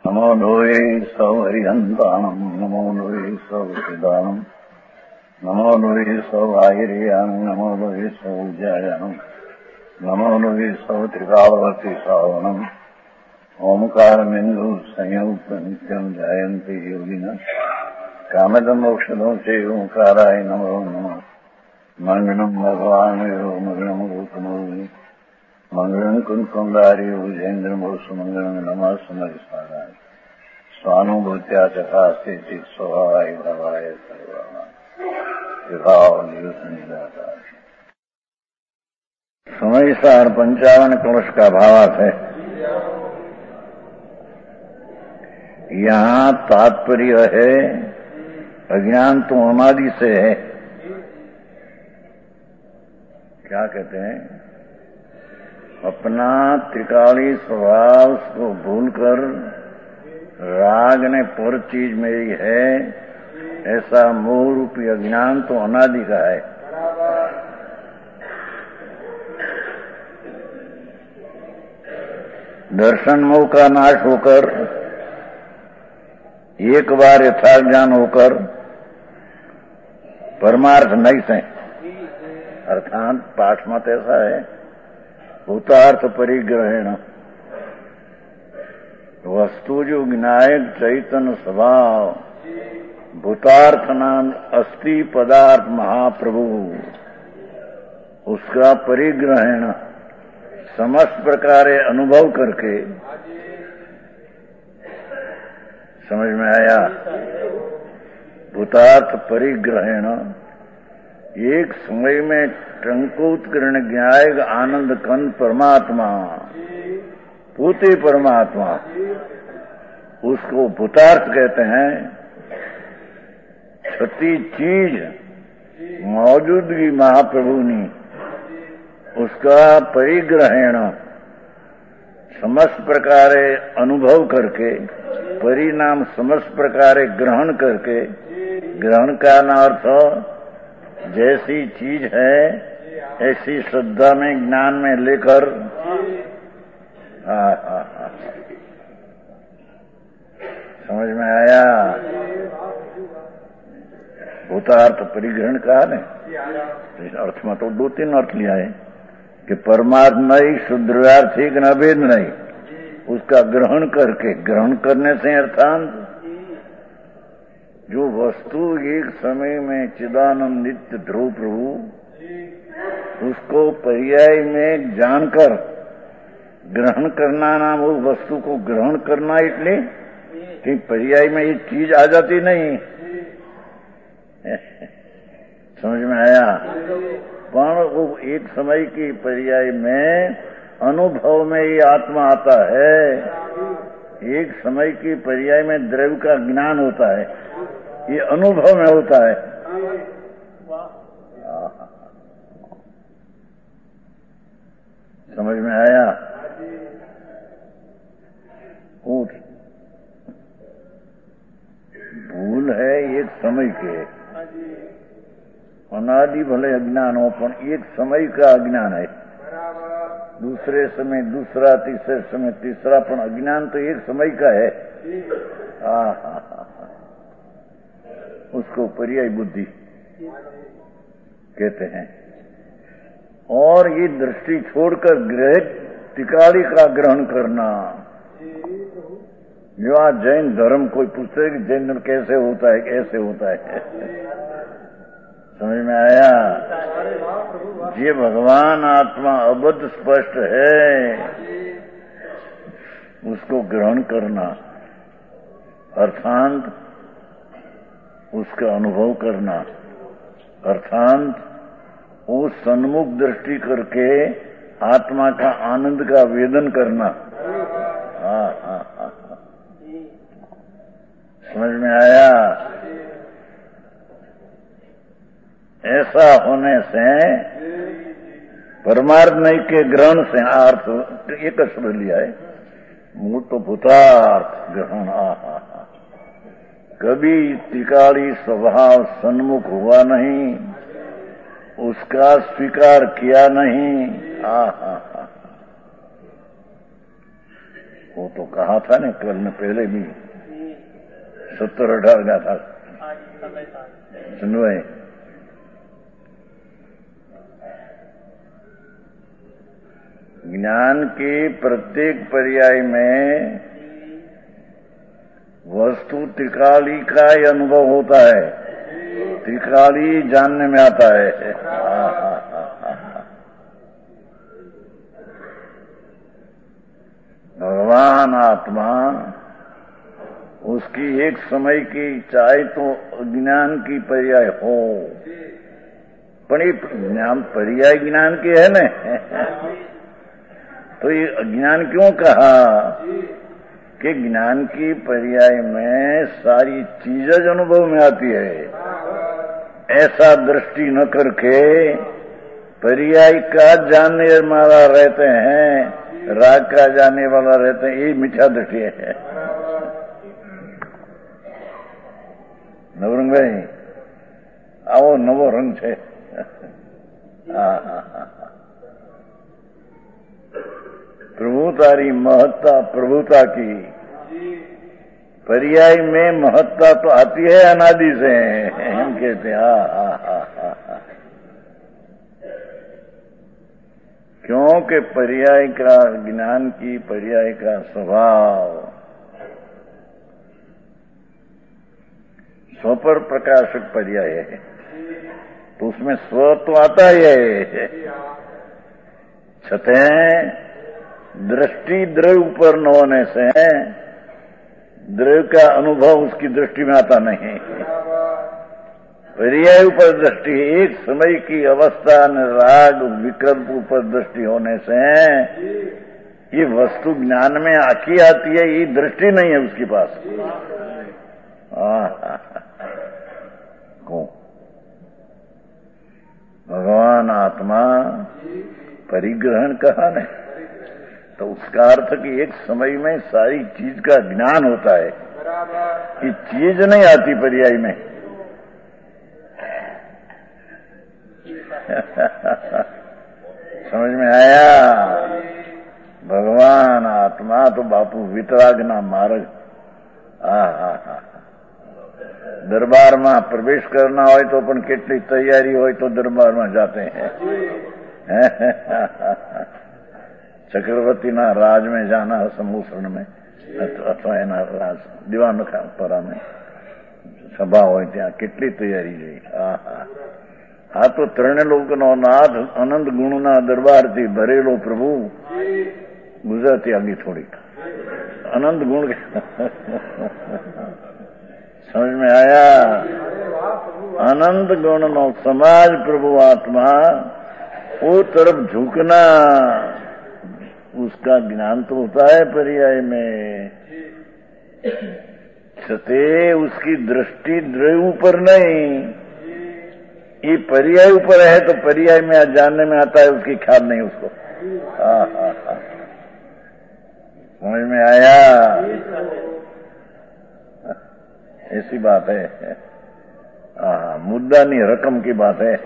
नमो लोये सौहरिहन्ताणम् नमो लोये सौहृदानम् नमो लोये सौभागिर्यानम् नमो लोये सौज्यायानम् नमो लोये सौत्रिकावती सावनम् ओंकारमिन्दु संयुक्त नित्यम् जायन्ति योगिनः कामदम् मोक्षदम् च ओंकाराय नमो नमः मंगलम् भगवान् मंगलम् गौतमोनि मंगलम् कुंकुमधारी भुजेन्द्रमोसु मंगलम् नमः सुमरिस्मराय स्वानुभूत्या चकास्ते चित् स्वभावाय भवाय समय सार 55 कलश का भावार्थ है। यहाँ तात्पर्य है अज्ञान तो अनादि से है। क्या कहते हैं? अपना त्रिकाली स्वभाव को भूलकर राग ने पर चीज मेरी है ऐसा मोह रूपी अज्ञान तो अनादि का है। दर्शन मोह का नाश होकर एक बार यथार्थ ज्ञान होकर परमार्थ नहीं से अर्थात पाठ मत ऐसा है भूतार्थ परिग्रहण वस्तु जो विनायक चैतन्य स्वभाव भूतार्थ नाम अस्थि पदार्थ महाप्रभु उसका परिग्रहण समस्त प्रकार अनुभव करके समझ में आया। भूतार्थ परिग्रहण एक समय में टंकोत्कर्ण ज्ञायक आनंद कन परमात्मा पूते परमात्मा उसको भूतार्थ कहते हैं। छठी चीज मौजूदगी महाप्रभुनी उसका परिग्रहण समस्त प्रकार अनुभव करके परिणाम समस्त प्रकार ग्रहण करके ग्रहण का अर्थ जैसी चीज है ऐसी श्रद्धा में ज्ञान में लेकर समझ में आया। भूतार्थ परिग्रहण कहा ने इस अर्थ में तो 2-3 अर्थ लिया है कि परमात्मा ही शुद्धार्थिक न भेद नहीं उसका ग्रहण करके ग्रहण करने से अर्थात जो वस्तु एक समय में चिदानंद नित्य ध्रुव प्रभु उसको पर्याय में जानकर ग्रहण करना नाम उस वस्तु को ग्रहण करना इसलिए कि पर्याय में ये चीज आ जाती नहीं समझ में आया। पर वो एक समय की पर्याय में अनुभव में ये आत्मा आता है एक समय की पर्याय में द्रव्य का ज्ञान होता है ये अनुभव में होता है। समझ में आया। भूल है एक समय के अनादि भले अज्ञान हो पर एक समय का अज्ञान है दूसरे समय दूसरा तीसरे समय तीसरा पण अज्ञान तो एक समय का है। उसको पर्याय बुद्धि कहते हैं। और ये दृष्टि छोड़कर ग्रह त्रिकाली का ग्रहण करना जो आज जैन धर्म कोई पूछते कि जैन धर्म कैसे होता है कैसे होता है समझ में आया। ये भगवान आत्मा अबद्ध स्पष्ट है उसको ग्रहण करना अर्थात उसका अनुभव करना अर्थात वो सन्मुख दृष्टि करके आत्मा का आनंद का वेदन करना। समझ में आया। ऐसा होने से परमार्थ नहीं के ग्रहण से अर्थ एक शब्द लिया है मूल तो भूतार्थ ग्रहण। कभी त्रिकाली स्वभाव सन्मुख हुआ नहीं उसका स्वीकार किया नहीं। वो तो कहा था ना कल में पहले भी 70-18 का था। सुनो भाई, ज्ञान के प्रत्येक पर्याय में वस्तु त्रिकाली का ही अनुभव होता है, त्रिकाली जानने में आता है। भगवान आत्मा उसकी एक समय की चाहे तो अज्ञान की पर्याय हो, पर ये ज्ञान पर्याय ज्ञान की है न, तो ये अज्ञान क्यों कहा कि ज्ञान की पर्याय में सारी चीजें अनुभव में आती है। ऐसा दृष्टि न करके पर्याय का जानने वाला रहते हैं, राग का जानने वाला रहते हैं, ये मिथ्या दृष्टि है। नवरंग भाई आओ, नवो रंग छे। प्रभु तारी महत्ता प्रभुता की पर्याय में महत्ता तो आती है अनादि से, हम कहते हैं। क्योंकि पर्याय का ज्ञान की पर्याय का स्वभाव स्व पर प्रकाशक पर्याय है, तो उसमें स्व तो आता ही है। छते दृष्टि द्रव्य पर न होने से द्रव्य का अनुभव उसकी दृष्टि में आता नहीं। पर्याय ऊपर दृष्टि, एक समय की अवस्था राग विकल्प ऊपर दृष्टि होने से ये वस्तु ज्ञान में आखी आती है, ये दृष्टि नहीं है उसके पास। भगवान आत्मा परिग्रहण कहा नहीं, तो उसका अर्थ कि एक समय में सारी चीज का ज्ञान होता है, कि चीज नहीं आती पर्याय में। समझ में आया? भगवान आत्मा तो बापू वितराग ना मार्ग। दरबार में प्रवेश करना हो तो अपन કેટલી तैयारी हो तो दरबार में जाते हैं। चक्रवर्ती ना राज में जाना सम्मूषण में अथवा एना राज दीवान परा में सभा हो त्या કેટલી तैयारी જોઈ। આ તો ત્રણે લોકનો નાથ અનંત ગુણના દરબારથી ભરેલો પ્રભુ ગુજરાતી આગી થોડીક अनंत गुण। समझ में आया? अनंत गुण नो समाज प्रभु आत्मा वो तरफ झुकना, उसका ज्ञान तो होता है पर्याय में, छते उसकी दृष्टि द्रव्य ऊपर नहीं, ये पर्याय ऊपर है, तो पर्याय में जानने में आता है, उसकी ख्याल नहीं उसको। समझ में आया? ऐसी बात है। मुद्दा नहीं रकम की बात है।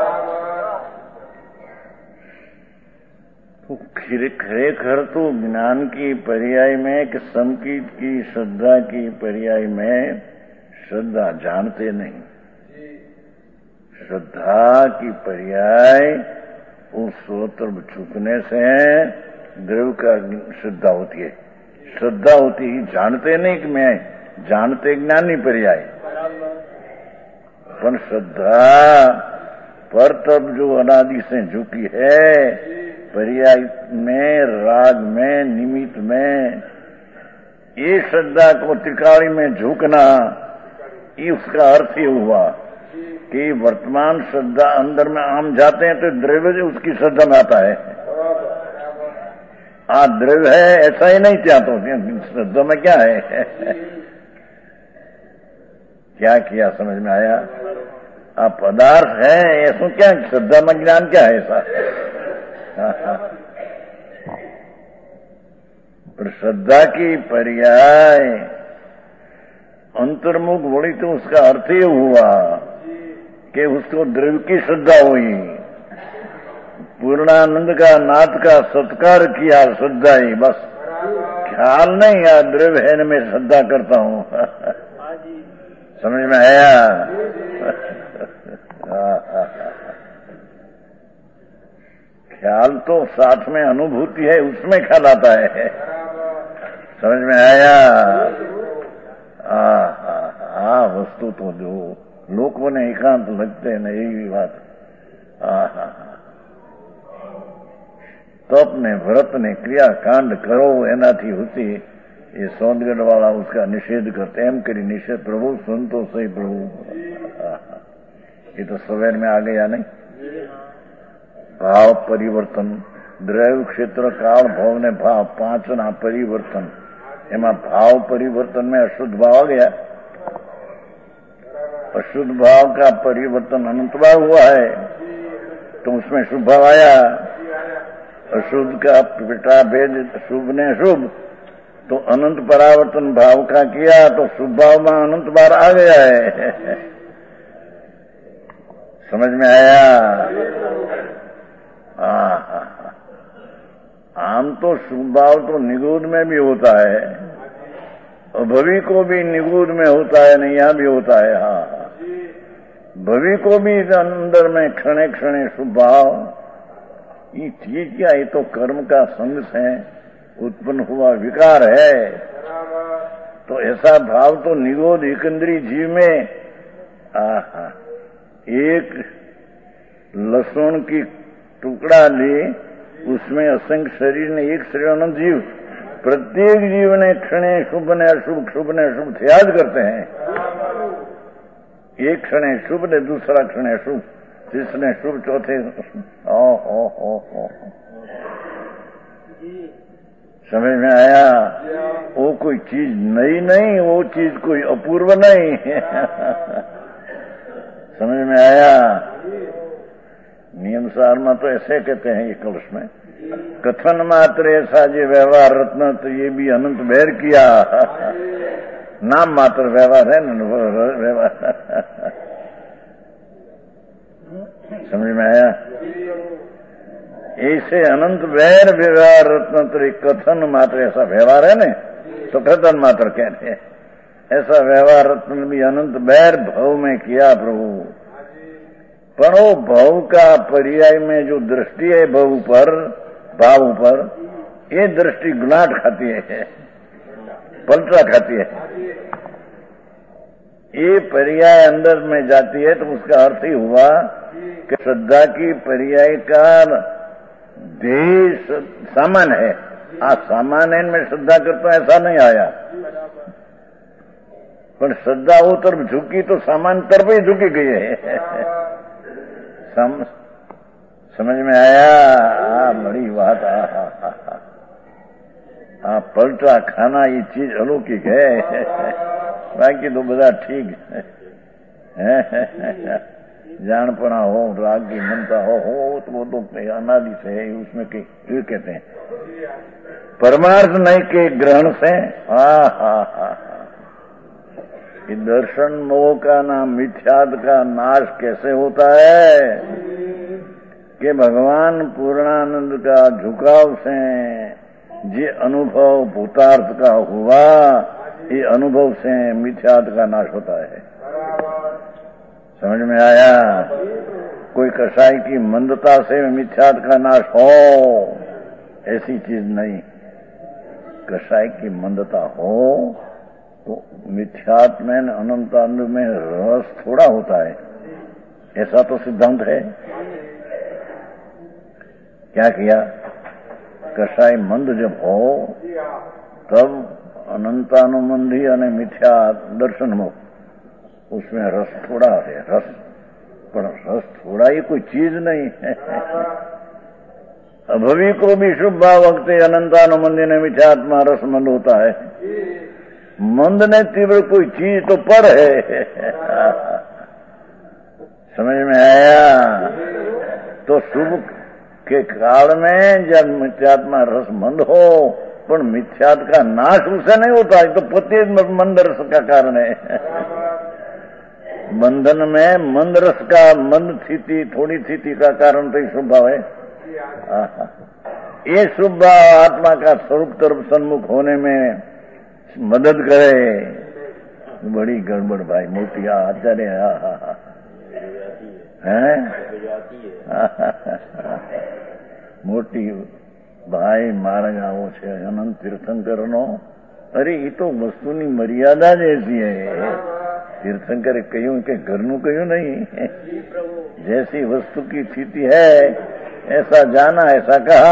तो खरेखर तो ज्ञान की पर्याय में कि संकीत की श्रद्धा की पर्याय में श्रद्धा जानते नहीं। श्रद्धा की पर्याय उस स्वतः झुकने से द्रव्य का श्रद्धा होती है। श्रद्धा होती ही जानते नहीं कि मैं जानते ज्ञान नहीं पर्याय, पर श्रद्धा पर तब जो अनादि से झुकी है पर्याय में, राग में, निमित्त में, ये श्रद्धा को त्रिकाली में झुकना, ये उसका अर्थ ही हुआ कि वर्तमान श्रद्धा अंदर में आम जाते हैं तो द्रव्य उसकी श्रद्धा में आता है। द्रव्य है ऐसा ही नहीं चाहता, श्रद्धा में क्या है? क्या किया? समझ में आया? पदार्थ है ऐसा, क्या श्रद्धा में ज्ञान क्या है ऐसा? पर श्रद्धा की पर्याय अंतर्मुख बोली तो उसका अर्थ ही हुआ कि उसको द्रव्य की श्रद्धा हुई। पूर्णानंद का नाथ का सत्कार किया, श्रद्धा ही बस। ख्याल नहीं या द्रव्य है मैं श्रद्धा करता हूँ। समझ में आया? ख्याल तो साथ में अनुभूति है, उसमें ख्याल आता है। समझ में आया? वस्तु तो जो लोगों ने एकांत लगते हैं ना, यही बात। तप ने व्रत ने क्रिया कांड करो एनाथी होती, ये सोनगढ़ वाला उसका निषेध करते, एम करी निषेध प्रभु सुन तो सही प्रभु। ये तो सवेर में आ गया नहीं। भाव परिवर्तन, द्रव्य क्षेत्र काल भाव ने भाव पांचना परिवर्तन, एमा भाव परिवर्तन में अशुद्ध भाव आ गया। अशुद्ध भाव का परिवर्तन अनंत भाव हुआ है, तो उसमें शुभ भाव आया। अशुद्ध का पिटा भेद शुभ ने शुभ, तो अनंत परावर्तन भाव का किया, तो शुभ भाव में अनंत बार आ गया है। समझ में आया? आम तो शुभ भाव तो निगूढ़ में भी होता है, और भवि को भी निगूढ़ में होता है, नहीं यहां भी होता है। भवि को भी अंदर में क्षणे क्षणे शुभ भाव। ये चीज क्या, ये तो कर्म का संग से उत्पन्न हुआ विकार है। तो ऐसा भाव तो निगोध एकंदरी जीव में एक लहसुन की टुकड़ा ले, उसमें असंख्य शरीर ने एक शरीर अनंत जीव, प्रत्येक जीव ने क्षणे शुभ ने अशुभ, शुभ ने अशुभ त्याग करते हैं। एक क्षणे शुभ ने दूसरा क्षणे शुभ, तीसरे शुभ, चौथे समझ में आया? वो कोई चीज नई नहीं, वो चीज कोई अपूर्व नहीं। समझ में आया? नियम सार में तो ऐसे कहते हैं ये कलश में, कथन मात्र ऐसा जो व्यवहार रत्न, तो ये भी अनंत बैर किया। नाम मात्र व्यवहार है न, व्यवहार। समझ में आया? ऐसे अनंत वैर व्यवहार रत्न कथन मात्र ऐसा व्यवहार है न, तो कथन मात्र कहते हैं। ऐसा व्यवहार रत्न भी अनंत वैर भव में किया प्रभु। पर वो भव का पर्याय में जो दृष्टि है भव पर, भाव पर, ये दृष्टि गुनाट खाती है, पलटा खाती है। ये पर्याय अंदर में जाती है, तो उसका अर्थ ही हुआ कि श्रद्धा की पर्याय का देश सामान्य है। सामान्य में श्रद्धा करता ऐसा नहीं आया, पर श्रद्धा वो तरफ झुकी तो सामान्य तरफ ही झुकी गई है। समझ में आया? बड़ी बात। पलटा खाना ये चीज अलौकिक है, बाकी तो બધા ठीक है। जानपना हो, राग की मनता हो तो वो तो अनादि से है, उसमें ये कहते हैं परमार्थ नहीं के ग्रहण से। कि दर्शन मोह का नाम मिथ्याद का नाश कैसे होता है कि भगवान पूर्णानंद का झुकाव से ये अनुभव भूतार्थ का हुआ, ये अनुभव से मिथ्याद का नाश होता है। समझ में आया? कोई कसाई की मंदता से मिथ्याद का नाश हो, ऐसी चीज नहीं। कसाई की मंदता हो तो मिथ्यात्म में अनंतानंद में रस थोड़ा होता है, ऐसा तो सिद्धांत है। क्या किया? कसाई मंद जब हो तब अनंतानुबंधी और मिथ्या दर्शन हो, उसमें रस थोड़ा है। रस, पर रस थोड़ा ही कोई चीज नहीं है। अभवी को भी शुभ भाव वक्त अनंतानुबंधी ने मिथ्यात्मा रस मंद होता है। मंद ने तीव्र कोई चीज तो पर है। समझ में आया? तो शुभ के काल में जब मिथ्यात्मा रस मंद हो, पर मिथ्यात का नाश उसे नहीं होता, तो पति मंद रस का कारण है। बंधन में मंद रस का, मंद स्थिति, थोड़ी स्थिति का कारण तो शुभ भाव है। ये शुभ भाव आत्मा का स्वरूप तरफ सन्मुख होने में मदद करे। बड़ी गड़बड़ भाई, मोटी आचार्य है मोटी भाई मार्ग આવો છે અનંત તીર્થંકરનો। અરે એ તો વસ્તુની મર્યાદા જ એસી है। तीर्थंकरे કહ્યું કે ઘરનું કહ્યું नहीं, जैसी वस्तु की स्थिति है ऐसा जाना ऐसा कहा।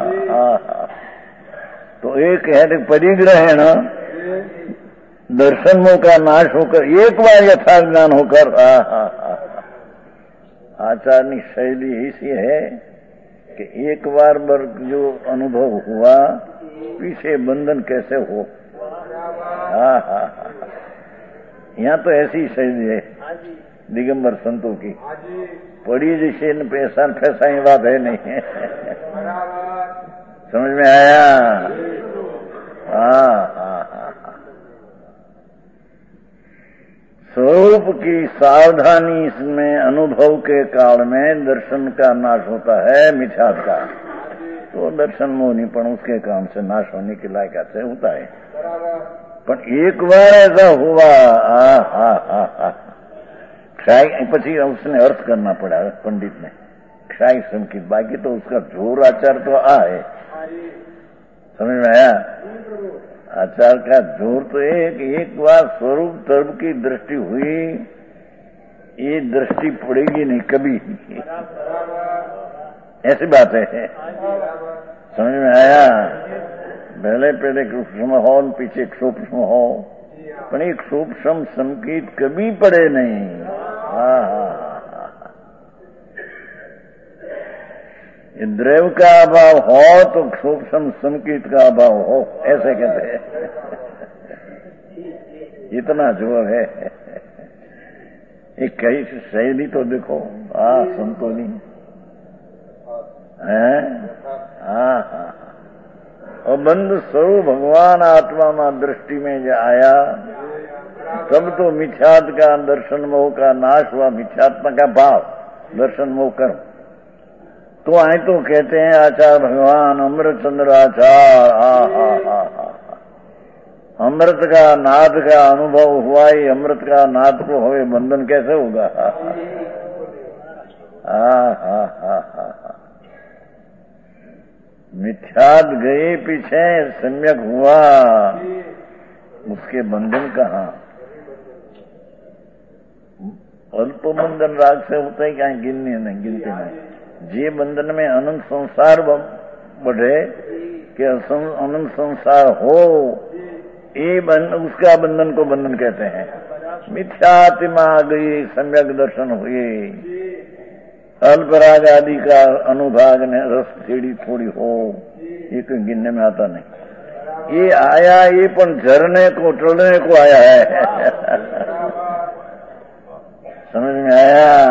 तो एक है परिग्रहण दर्शनों का नाश होकर एक बार यथार्थ ज्ञान होकर आचार्य शैली ऐसी है कि एक बार जो अनुभव हुआ पीछे बंधन कैसे हो। यहाँ तो ऐसी शैली है दिगंबर संतों की, पड़ी जैसे पैसा फैसा ही बात है नहीं। समझ में आया? स्वरूप की सावधानी इसमें अनुभव के काल में दर्शन का नाश होता है मिथ्यात्व का, तो दर्शन मोहनी पण उसके काम से नाश होने के लायक से होता है। पर एक बार ऐसा हुआ પછી उसने अर्थ करना पड़ा पंडित ने, क्षाई संकित, बाकी तो उसका जोर आचार तो है। समझ में आया? आचार का जोर तो एक बार स्वरूप तर्क की दृष्टि हुई, ये दृष्टि पड़ेगी नहीं कभी, ऐसी बात है। समझ में आया? पहले सूक्ष्म हो पीछे सूक्ष्म हो, पर एक सूक्ष्म संकेत कभी पड़े नहीं। ये द्रव्य का अभाव हो तो सूक्ष्म संकेत का अभाव हो, ऐसे कहते हैं। इतना जोर है। एक कई शैली तो देखो संतोनी है। और बंद स्वरूप भगवान आत्मा में दृष्टि में जो आया तब तो मिथ्यात्व का दर्शन मोह का नाश हुआ, मिथ्यात्मा का भाव दर्शन मोह कर्म। तो आए तो कहते हैं आचार्य भगवान अमृत चंद्र आचार अमृत का नाद का अनुभव हुआ ही, अमृत का नाद को हुए बंधन कैसे होगा? मिथ्यात गए पीछे सम्यक हुआ, उसके बंधन कहाँ? अल्प बंधन राग से होता है क्या? गिनने नहीं, गिनते नहीं। जे बंधन में अनंत संसार बढ़े कि अनंत संसार हो, ये उसका बंधन को बंधन कहते हैं। मिथ्यात्मा गई, सम्यक दर्शन हुए, अल्पराग आदि का अनुभाग ने रस थेड़ी थोड़ी हो, ये कोई गिनने में आता नहीं। ये आया, ये पण झरने को टलने को आया है। समझ में आया?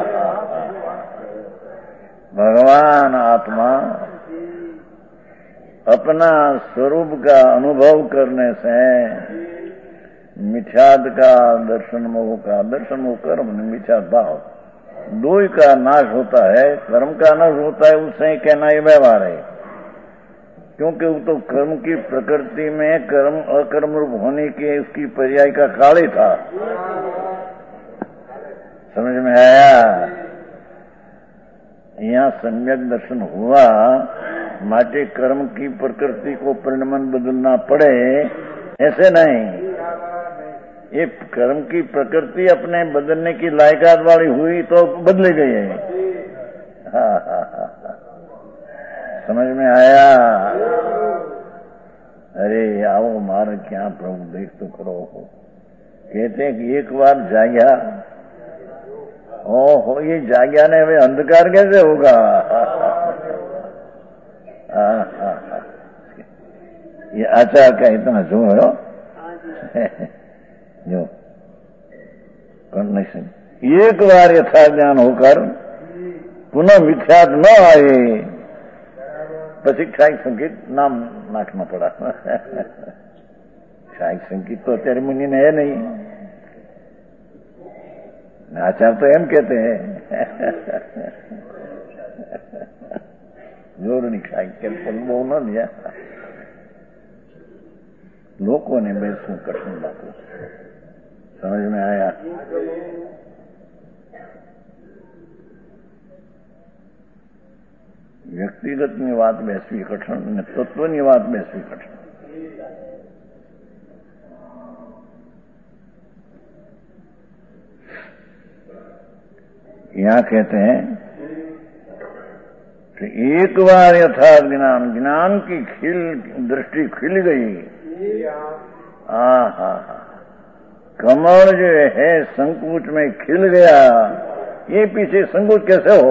भगवान आत्मा अपना स्वरूप का अनुभव करने से मिथ्याद का दर्शन मोह का, दर्शन मोह कर्म मिथ्या भाव दो ही का नाश होता है। कर्म का नाश होता है, उससे कहना ये व्यवहार है, क्योंकि वो तो कर्म की प्रकृति में कर्म अकर्म रूप होने के उसकी पर्याय का काल ही था। समझ में आया? यहाँ सम्यक दर्शन हुआ, माटे कर्म की प्रकृति को परिणमन बदलना पड़े ऐसे नहीं। ये कर्म की प्रकृति अपने बदलने की लायकात वाली हुई तो बदल गई है। समझ में आया? अरे आओ मार क्या प्रभु देख तो करो। कहते हैं कि एक बार जाग्या, ओहो ये जाग्या ने वे अंधकार कैसे होगा? ये आचार का इतना जोर हो जो कंडीशन, एक बार यथा ज्ञान होकर पुनः मिथ्यात न आए, પછી ક્ષાયિક સંકેત નામ નાખना पड़ा। ક્ષાયિક સંકેત तो અત્યારે मुनि ने है नहीं, आचार्य तो एम कहते हैं। જોડણી ખાઈ કે પણ બહુ ન લ્યા. લોકોને બેસવું કઠિન બાપુ. સમજ में आया? વ્યક્તિગતની વાત બેસવી કઠણ અને તત્વની વાત બેસવી કઠણ. यहाँ कहते हैं कि एक बार यथार्थ ज्ञान, ज्ञान की दृष्टि खिल गई. हा कमल जो है संकोच में खिल गया. ये पीछे संकोच कैसे हो?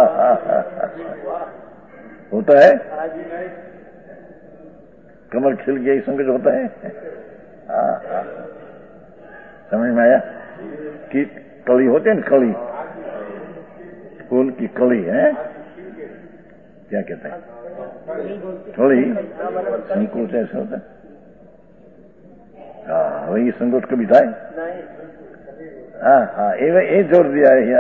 होता है? कमल खिल गया ये संकोच होता है? समझ में आया? कि कली होती है ना, कली, फूल की कली है, क्या कहते हैं? कली. संकोच ऐसा होता है. हाँ, वही संकोच कभी था. हाँ, ये जोड़ दिया है.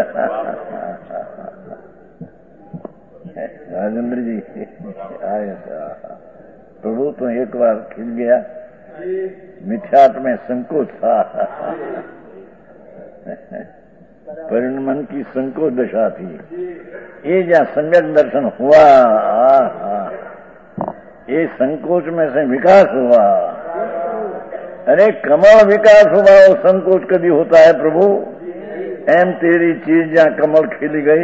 राजेंद्र जी आए. प्रभु तो एक बार खिल गया. मिथ्यात्व में संकोच था. परिणमन की संकोच दशा थी. ये जहाँ सम्यक दर्शन हुआ, ये संकोच में से विकास हुआ. अरे कमल विकास हुआ, वो संकोच कभी होता है प्रभु? एम तेरी चीज जहाँ कमल खिल गई.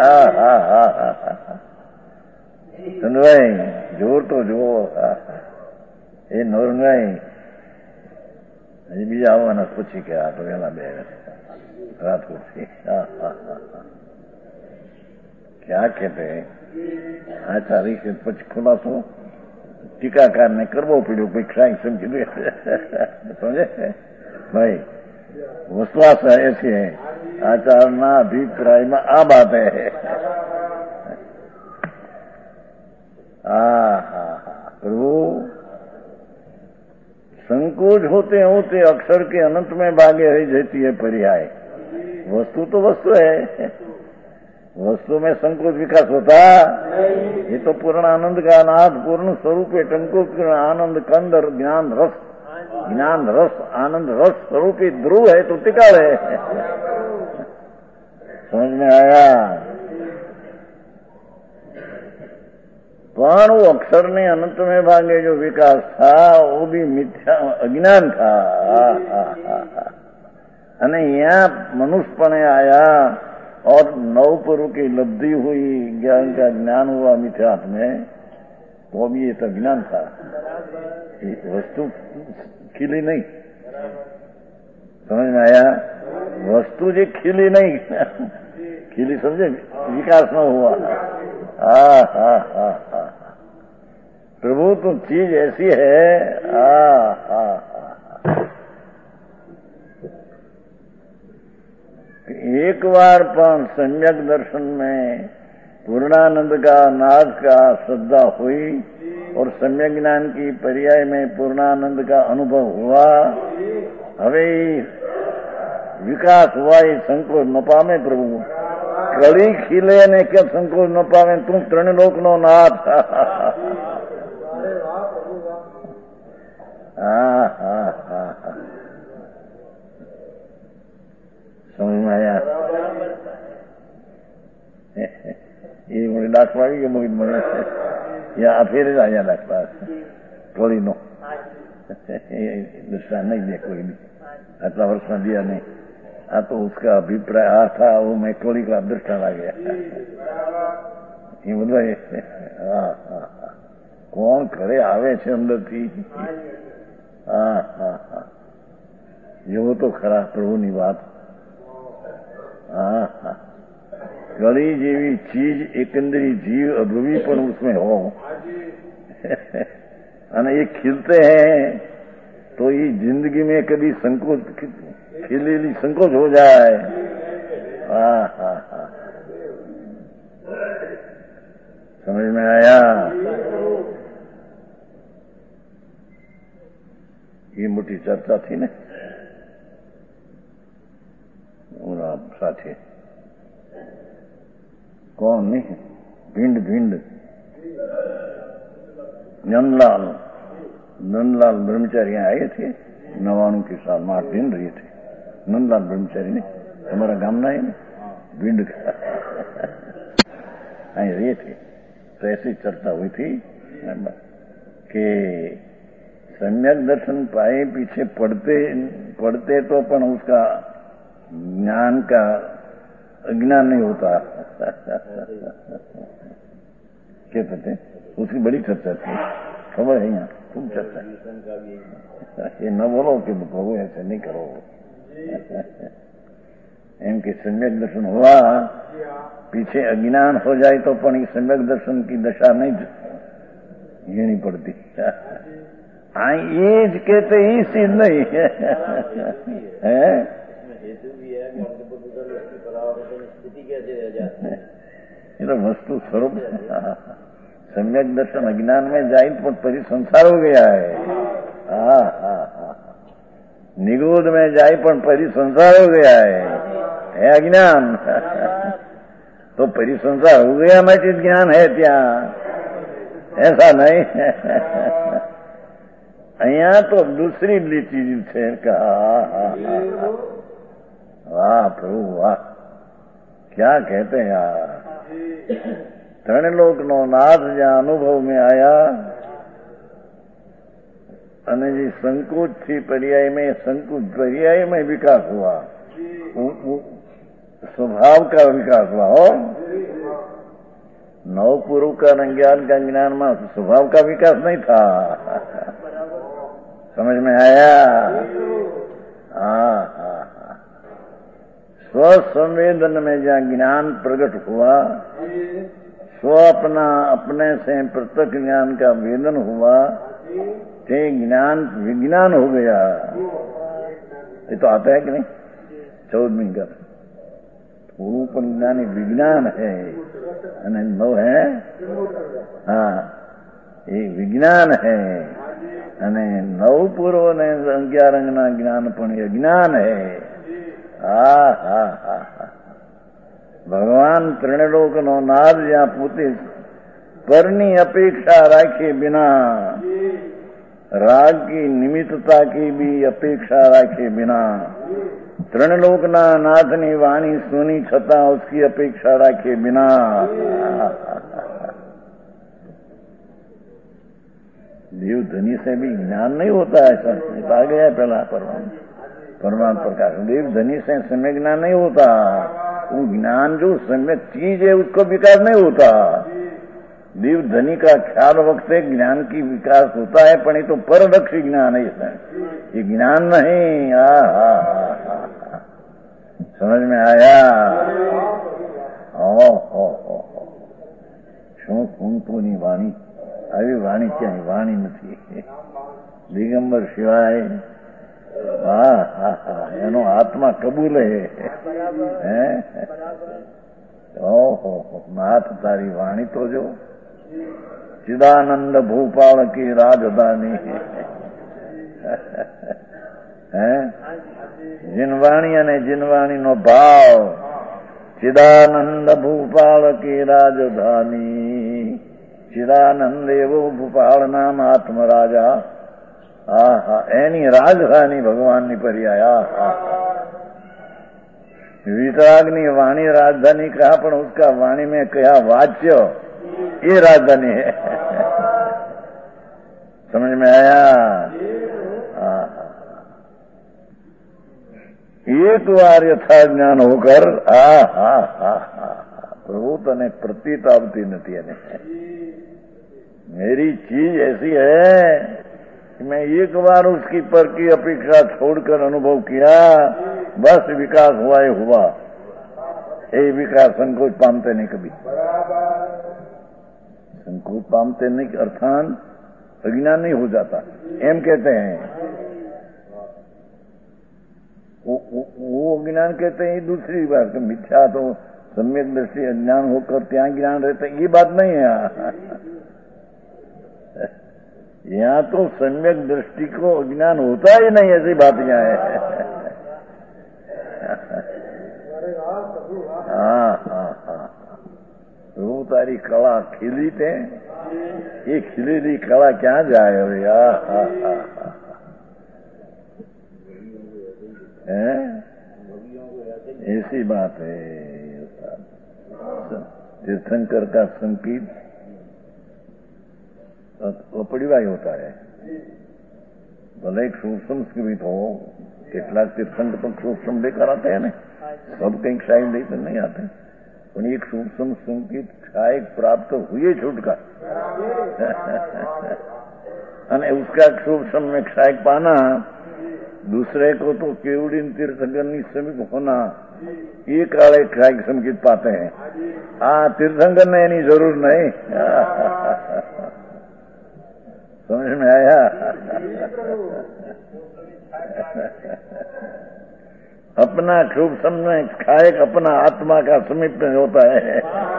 सुनवाई जोर तो जो એ નોરંગાઈ હજી બીજા આવવાના પૂછી કે આ તો વેલા બે રાજકોટ થી. क्या कहते हैं? आचार्य से પછી ખુલાસો ટીકાકારને કરવો પડ્યો. કોઈ ક્રાઇમ સમજી લે. સમજે ભાઈ? विश्वास ऐसे है. आचार्यના અભિપ્રાયમાં આ बात है. प्रभु संकोच होते होते अक्षर के अनंत में भागे रह जाती है पर्याय. वस्तु तो वस्तु है. वस्तु में संकोच विकास होता? ये तो पूर्ण आनंद का नाथ पूर्ण स्वरूप है. टंको आनंद कंदर ज्ञान रस आनंद रस स्वरूपी ध्रुव है तो टिकाड़ है. समझ में आया? પણ वो अक्षर ने अनंत में भागे जो विकास था वो भी मिथ्या अज्ञान था. અને यहाँ मनुष्यपने आया और नवपुरु की लब्धि हुई, ज्ञान का ज्ञान हुआ मिथ्यात्व में, तो भी ये तो ज्ञान था. वस्तु खिली नहीं. समझ में आया? वस्तु जी खिली नहीं. खिली समझे? विकास न हुआ. प्रभु तो चीज ऐसी है. एक बार पण सम्यक दर्शन में पूर्णानंद का नाद का श्रद्धा हुई और सम्यक ज्ञान की पर्याय में पूर्णानंद का अनुभव हुआ. हवे विकास हुआ. ये संकोच न पामे प्रभु. कड़ी खिले ने क्या संकोच न पावे? तू त्रण लोक नो नाथ. समझ में आया? ये मुझे दाखवा कि मुझे મને या फिर आया दाखवा थोड़ी नो दूसरा नहीं दे कोई भी. आटला वर्ष में दिया नहीं. आ तो उसका अभिप्राय आ था. वो मैं थोड़ी का दृष्टा आ गया. ये બધા કોણ ઘરે આવે છે અંદરથી? જેવો તો ખરા પ્રભુની વાત. गली जेवी चीज एकंदरी जीव अभवी पर उसमें हो અને ये खिलते हैं तो ये जिंदगी में कभी संकोच खिलेली संकोच हो जाए. समझ में आया? ये मोटी चर्चा थी ने साथी. कौन नहीं? भिंड नंदलाल ब्रह्मचारी आए थे 99 के साल में 8 दिन रहे थे। नंदलाल ब्रह्मचारी ने हमारा गाम ना है भिंड का અહીં रहे थे। तो ऐसी चर्चा हुई थी कि सम्यक दर्शन पाए पीछे पढ़ते तो अपन उसका ज्ञान का अज्ञान नहीं होता कहते थे। उसकी बड़ी चर्चा थी, खबर है यहाँ खूब चर्चा। ये न बोलो कि प्रभु ऐसे नहीं करो एम के सम्यक दर्शन हुआ पीछे अज्ञान हो जाए तो पण सम्यक दर्शन की दशा नहीं घेनी पड़ती। ये कहते ही सिद्ध नहीं है ये तो वस्तु स्वरूप सम्यक दर्शन अज्ञान में जाए तो परिसंसार हो गया है। निगूढ़ में जाए पर परिसंसार हो गया है अज्ञान तो परिसंसार हो गया मैं ज्ञान है त्या ऐसा नहीं अहिया तो दूसरी चीज है कहा। वाह प्रभु वाह क्या कहते हैं यार। त्रणलोक नो नाथ ज्યાં अनुभव में आया અને જે સંકોચ થી पर्याय में संकोच पर्याय में विकास हुआ स्वभाव का विकास हुआ हो। नवपुरु का ज्ञान का ज्ञान में स्वभाव का विकास नहीं था। समझ में आया। स्वसंवेदन में जहाँ ज्ञान प्रकट हुआ स्व अपने से पृथक ज्ञान का वेदन हुआ ते ज्ञान विज्ञान हो गया। ये तो आता है कि नहीं 14वीं का रूप ज्ञान विज्ञान है नव है। हाँ ये विज्ञान है અને નવ પૂર્વ ને 11 અંગના જ્ઞાન પણ અજ્ઞાન है। ભગવાન ત્રણલોક નો નાદ જ્યાં પોતે પરની અપેક્ષા રાખે बिना राग की निमित्तता की भी अपेक्षा राखे बिना त्रणलोकना नाथनी वाणी सुनी छता उसकी अपेक्षा राखे बिना देव धनी से भी ज्ञान नहीं होता है। ऐसा आ गया पहला परमात्मा प्रकाश देव धनी से सम्यक ज्ञान नहीं होता। वो ज्ञान जो सम्यक चीज है उसको विकास नहीं होता। देव धनी का ख्याल वक्त ज्ञान की विकास होता है पण ये तो परलक्षी ज्ञान है इसमें ये ज्ञान नहीं। समझ में आया। શું કુંતુની વાણી આવી વાણી ક્યાંય વાણી નથી દિગંબર સિવાય એનો આત્મા કબૂલ હે ઓહો નાથ તારી વાણી તો જો चिदानंद भूपाल की राजधानी है जिनवाणी ने जिनवाणी नो भाव चिदानंद भूपाल की राजधानी चिदानंद एवो भूपाल नाम आत्म राजा एनी राजधानी भगवान नी पर्याया वितरागनी वाणी राजधानी कहा पण उसका वाणी में कहा वाच्य ये राजधानी है। समझ में आया। एक बार यथा ज्ञान होकर प्रभु तने प्रतीत आवती नहीं है। मेरी चीज ऐसी है कि मैं एक बार उसकी पर की अपेक्षा छोड़कर अनुभव किया बस विकास हुआ ही हुआ। ये विकास संकोच पामते नहीं कभी संकोच पामते नहीं अर्थात अज्ञान नहीं हो जाता एम कहते हैं। वो अज्ञान कहते हैं दूसरी बात मिथ्या तो सम्यक दृष्टि अज्ञान होकर त्या ज्ञान रहते ये बात नहीं है। यहाँ तो सम्यक दृष्टि को अज्ञान होता ही नहीं ऐसी बात यहाँ है। हाँ वो तारी कला खिली थे ये खिलेली कला क्या जाए अरे यार। ऐसी बात है। तीर्थंकर का संगीत अपरिवाय होता है। भले एक सूक्ष्म संगीत हो, કેટલાક તીર્થંકર પણ सूक्ष्म लेकर आते हैं ना, सब कहीं क्षाय लेकर नहीं आते, पर एक सूक्ष्म संगीत क्षाय प्राप्त हुए छूटका અને उसका सूक्ष्म में क्षाय पाना, दूसरे को तो केवड़ी तीर्थंकर समीप होना, ये काले क्षाय संगीत पाते हैं। तीर्थंकर ने एनी जरूर नहीं। समझ में आया? अपना खूब समझ खाए अपना आत्मा का समीप में होता है।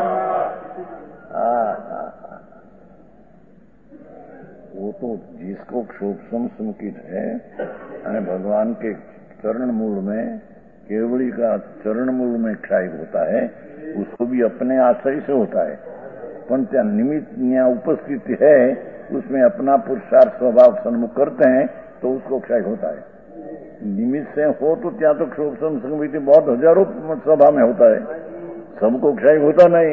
वो तो जिसको सूक्ष्म संकित है, भगवान के चरण मूल में, केवड़ी का चरण मूल में क्षय होता है, उसको भी अपने आश्रय से होता है। पर त्या निमित्त यहाँ उपस्थित है, उसमें अपना पुरुषार्थ स्वभाव सन्मुख करते हैं तो उसको क्षय होता है। निमित्त से हो तो क्या तो सूक्ष्म संगीत बहुत हजारों सभा में होता है, सबको क्षय होता नहीं।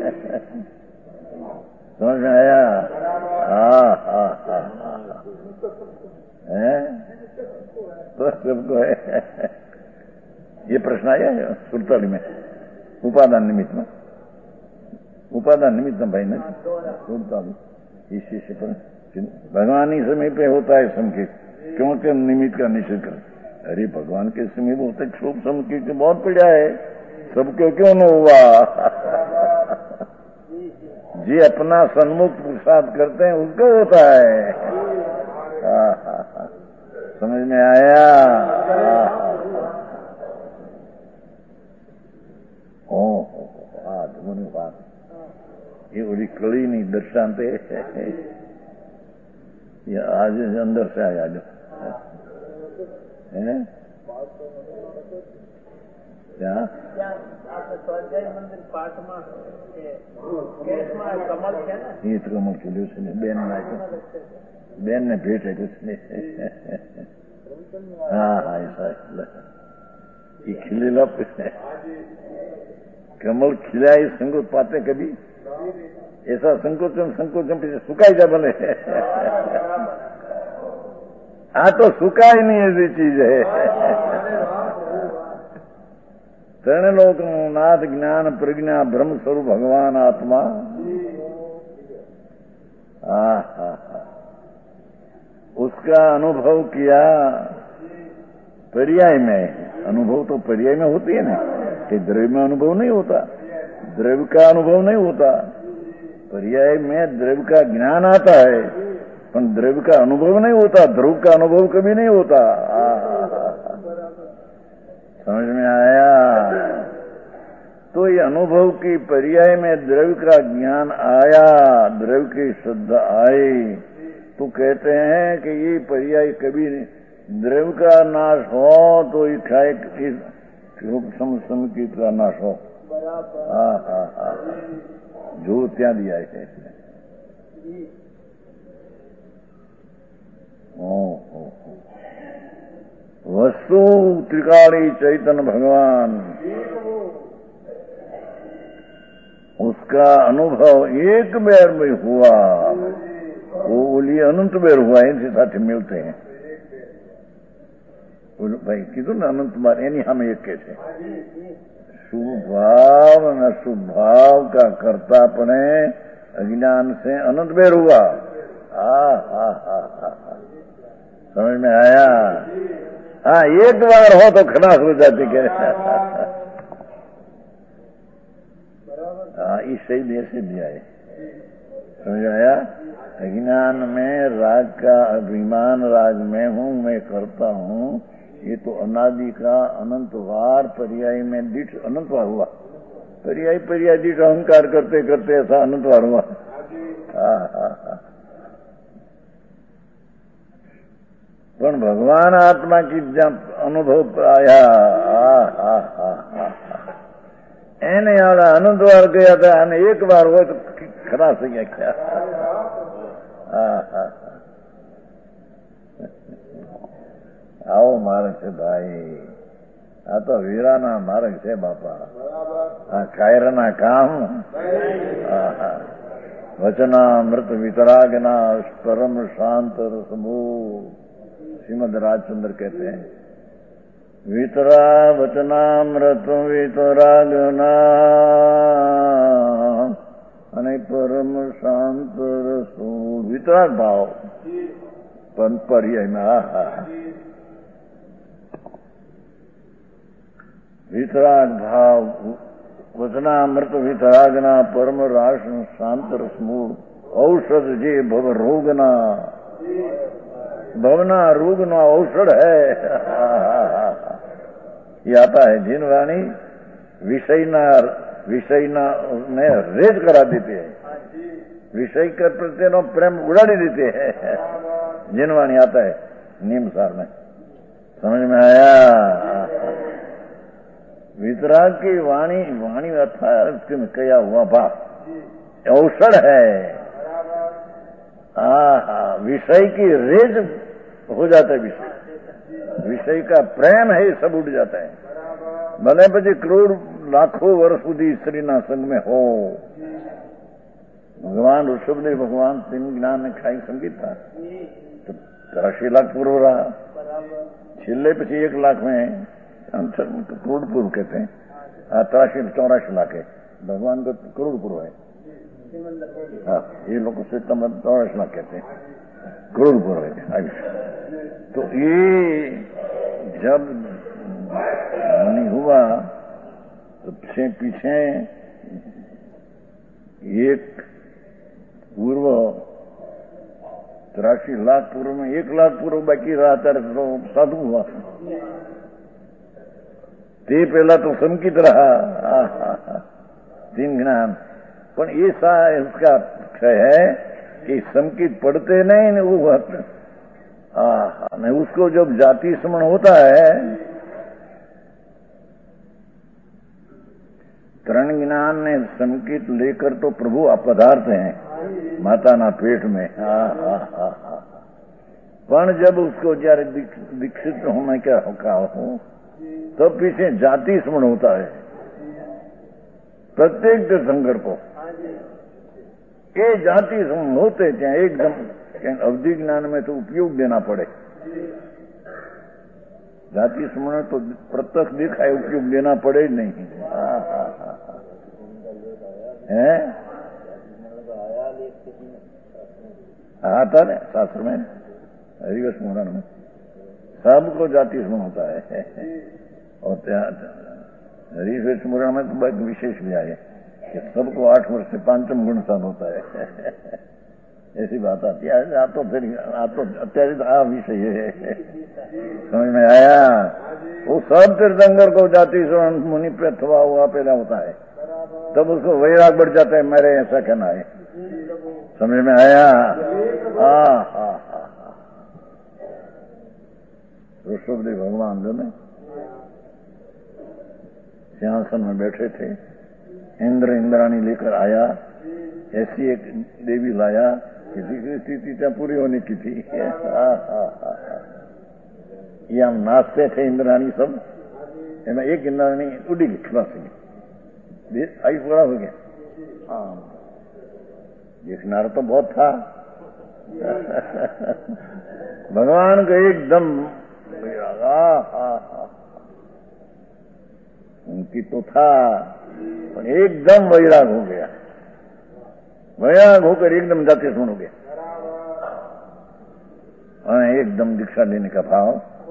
समझ में आया? तो सबको है। ये प्रश्न आया है सुरताली में, उपादान निमित्त में, उपादान निमित्त में भाई ने सुरताली इस शिष्य पर भगवान ही समीप पे होता है संकेत, क्योंकि निमित्त का निषेध कर। अरे भगवान के समीप होते क्षोभ संकेत बहुत पड़ा है, सबको क्यों न हुआ? जी अपना सन्मुख पुरुषार्थ करते हैं उसको होता है। समझ में आया? धुनी बात ये बड़ी कड़ी नहीं दर्शाते, ये आज अंदर से आया जो है क्या મંદિર પાઠમાં કેસમાં કમળ છે ને, એ તો કમળ ખીલ્યું છે ને, બેન નાખ્યું, બેન ને ભેટ આપ્યું છે। હા હા ऐसा ये खिलेला कमल खिलाए संकोच पाते कभी, ऐसा संकोचन पीछे सुखाई जा बने। तो सुखाई नहीं ऐसी चीज है। त्रण लोक नाथ ज्ञान प्रज्ञा ब्रह्म स्वरूप भगवान आत्मा। उसका अनुभव किया पर्याय में। अनुभव तो पर्याय में होती है ना, कि द्रव्य में अनुभव नहीं होता, द्रव्य का अनुभव नहीं होता। पर्याय में द्रव्य का ज्ञान आता है, पर द्रव्य का अनुभव नहीं होता, ध्रुव का अनुभव कभी नहीं होता। समझ में आया? तो ये अनुभव की पर्याय में द्रव्य का ज्ञान आया, द्रव्य की श्रद्धा आई, तो कहते हैं कि ये पर्याय कभी नहीं, द्रव्य का नाश हो तो इच्छाए समकित का नाश हो। जो त्या दिया है वस्तु त्रिकाली चैतन्य भगवान, उसका अनुभव एक बेर में हुआ, वो बोलिए अनंत बेर हुआ, इनसे साथ मिलते हैं भाई। कीधु ने अनंत बार एनी हम एक के थे। शुभाव न शुभाव का कर्तापणे अज्ञान से अनंत बेर हुआ। समझ में आया? एक बार हो तो खलास हो जाती के। इस सही देर से दिया है। समझ आया? अज्ञान में राग का अभिमान, राग में हूं, मैं करता हूं, ये तो अनादि का अनंत वार पर्याय में दीठ अनंत वार हुआ। पर्याय पर्याय दीठ अहंकार करते करते ऐसा अनंत वार हुआ। पर भगवान आत्मा की जब अनुभव आया, एने वाला अनंत वार गया था, एक बार हुआ तो खरा से गया क्या। આવો માર્ગ છે ભાઈ, આ તો વીરાના માર્ગ છે બાપા. આ કાયરના કામ વચનામૃત વિતરાગના પરમ શાंत रसमूल. श्रीमद राजचंद्र कहते हैं वितरा वचनामृत वितरागना અને પરમ શાંત રસમૂલ. વિતરાગ ભાવ પર્યાયમાં વિતરાગ ભાવ વચનામૃત વિતરાગના પરમ રાસ શાંત રસમૂળ. औषध જે ભવ રોગના, भवना रोगना औषध है. ये आता है जिन वाणी विषयना ने रेज करा देते हैं, विषय के प्रति प्रेम उड़ाड़ी देते हैं. जिन वाणी आता है नियम सार में. समझ में आया? वितराग की वाणी अथा उसके कया हुआ भाव औषध है. विषय की रेज हो जाता है. विषय का प्रेम है, सब उड़ जाता है. भले પછી કરોડ લાખો વર્ષ સુધી સ્ત્રીના સંગ में हो. भगवान ऋषभदेव भगवान तीन ज्ञान ने खाई संगीत था तो 83 लाख पूर्व रहा. છેલ્લે પછી 1 लाख में करोड़ पूर्व कहते हैं. 83-84 लाख है. भगवान का करोड़ पूर्व है. हाँ, ये लोग से 84 लाख कहते हैं. करोड़ पूर्व है आयुष्य. तो ये जब नहीं हुआ तो पीछे एक पूर्व 83 लाख पूर्व में 1 लाख पूर्व बाकी रहा ત્યારે तो साधु हुआ. તે પહેલા तो संकित रहा. तीन ज्ञान पर ऐसा इसका है कि संकित पढ़ते नहीं वो नहीं. उसको जब जाति स्मरण होता है, तरण ज्ञान ने संकित लेकर तो प्रभु पदार्थ हैं माता ना पेट में. पर जब उसको जયારે दीक्षित होने का हो तो पीछे जाति स्मरण होता है प्रत्येक तीर्थंकर को. ये जाति स्मरण होते क्या एकदम अवधि ज्ञान में तो उपयोग देना पड़े. जाति स्मरण तो प्रत्यक्ष देखा है, उपयोग देना पड़े नहीं. है आता है शास्त्र में हरिवश स्मरण में सबको जाति स्मरण होता है. और हरिवश स्मरण में तो बहुत विशेष भी आए कि सबको 8 वर्ष से 5म गुण सान होता है. ऐसी बात आती है. आप तो फिर अत्याधिक विषय है. समझ में आया? वो सब तीर्थंकर को जाति स्मरण मुनि पे थवा हुआ पैदा होता है, तब उसको वैराग बढ़ जाता है. मेरे ऐसा कहना है. समझ में आया? ऋषभदेव भगवान जो ने सिंहासन में बैठे थे, इंद्राणी लेकर आया. ऐसी एक देवी लाया, किसी की स्थिति क्या पूरी होने की थी. ये हम नाचते थे इंद्राणी सब. एक इंद्राणी उड़ी गई खड़ा से आई पूरा हो गया. देखनारा तो बहुत था. भगवान को एकदम उनकी तो था पर एकदम वैराग हो गया. वैराग होकर एकदम जाति स्मरण हो गया और एकदम दीक्षा लेने का भाव.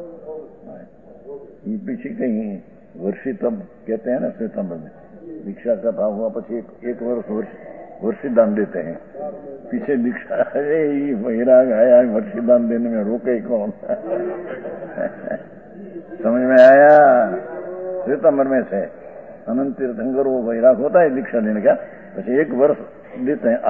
ये पीछे कहीं वर्षी तब कहते हैं ना श्वेतांबर में दीक्षा का भाव हुआ પછી एक वर्ष वर्षी दान देते हैं. पीछे दीक्षा अरे ये वैराग आया वर्षी दान देने में रोके कौन. समझ में आया? श्वेतांबर में से अनंत तीर्थंकर वो वैराग होता है दीक्षा लेने का. પછી 1 वर्ष देते हैं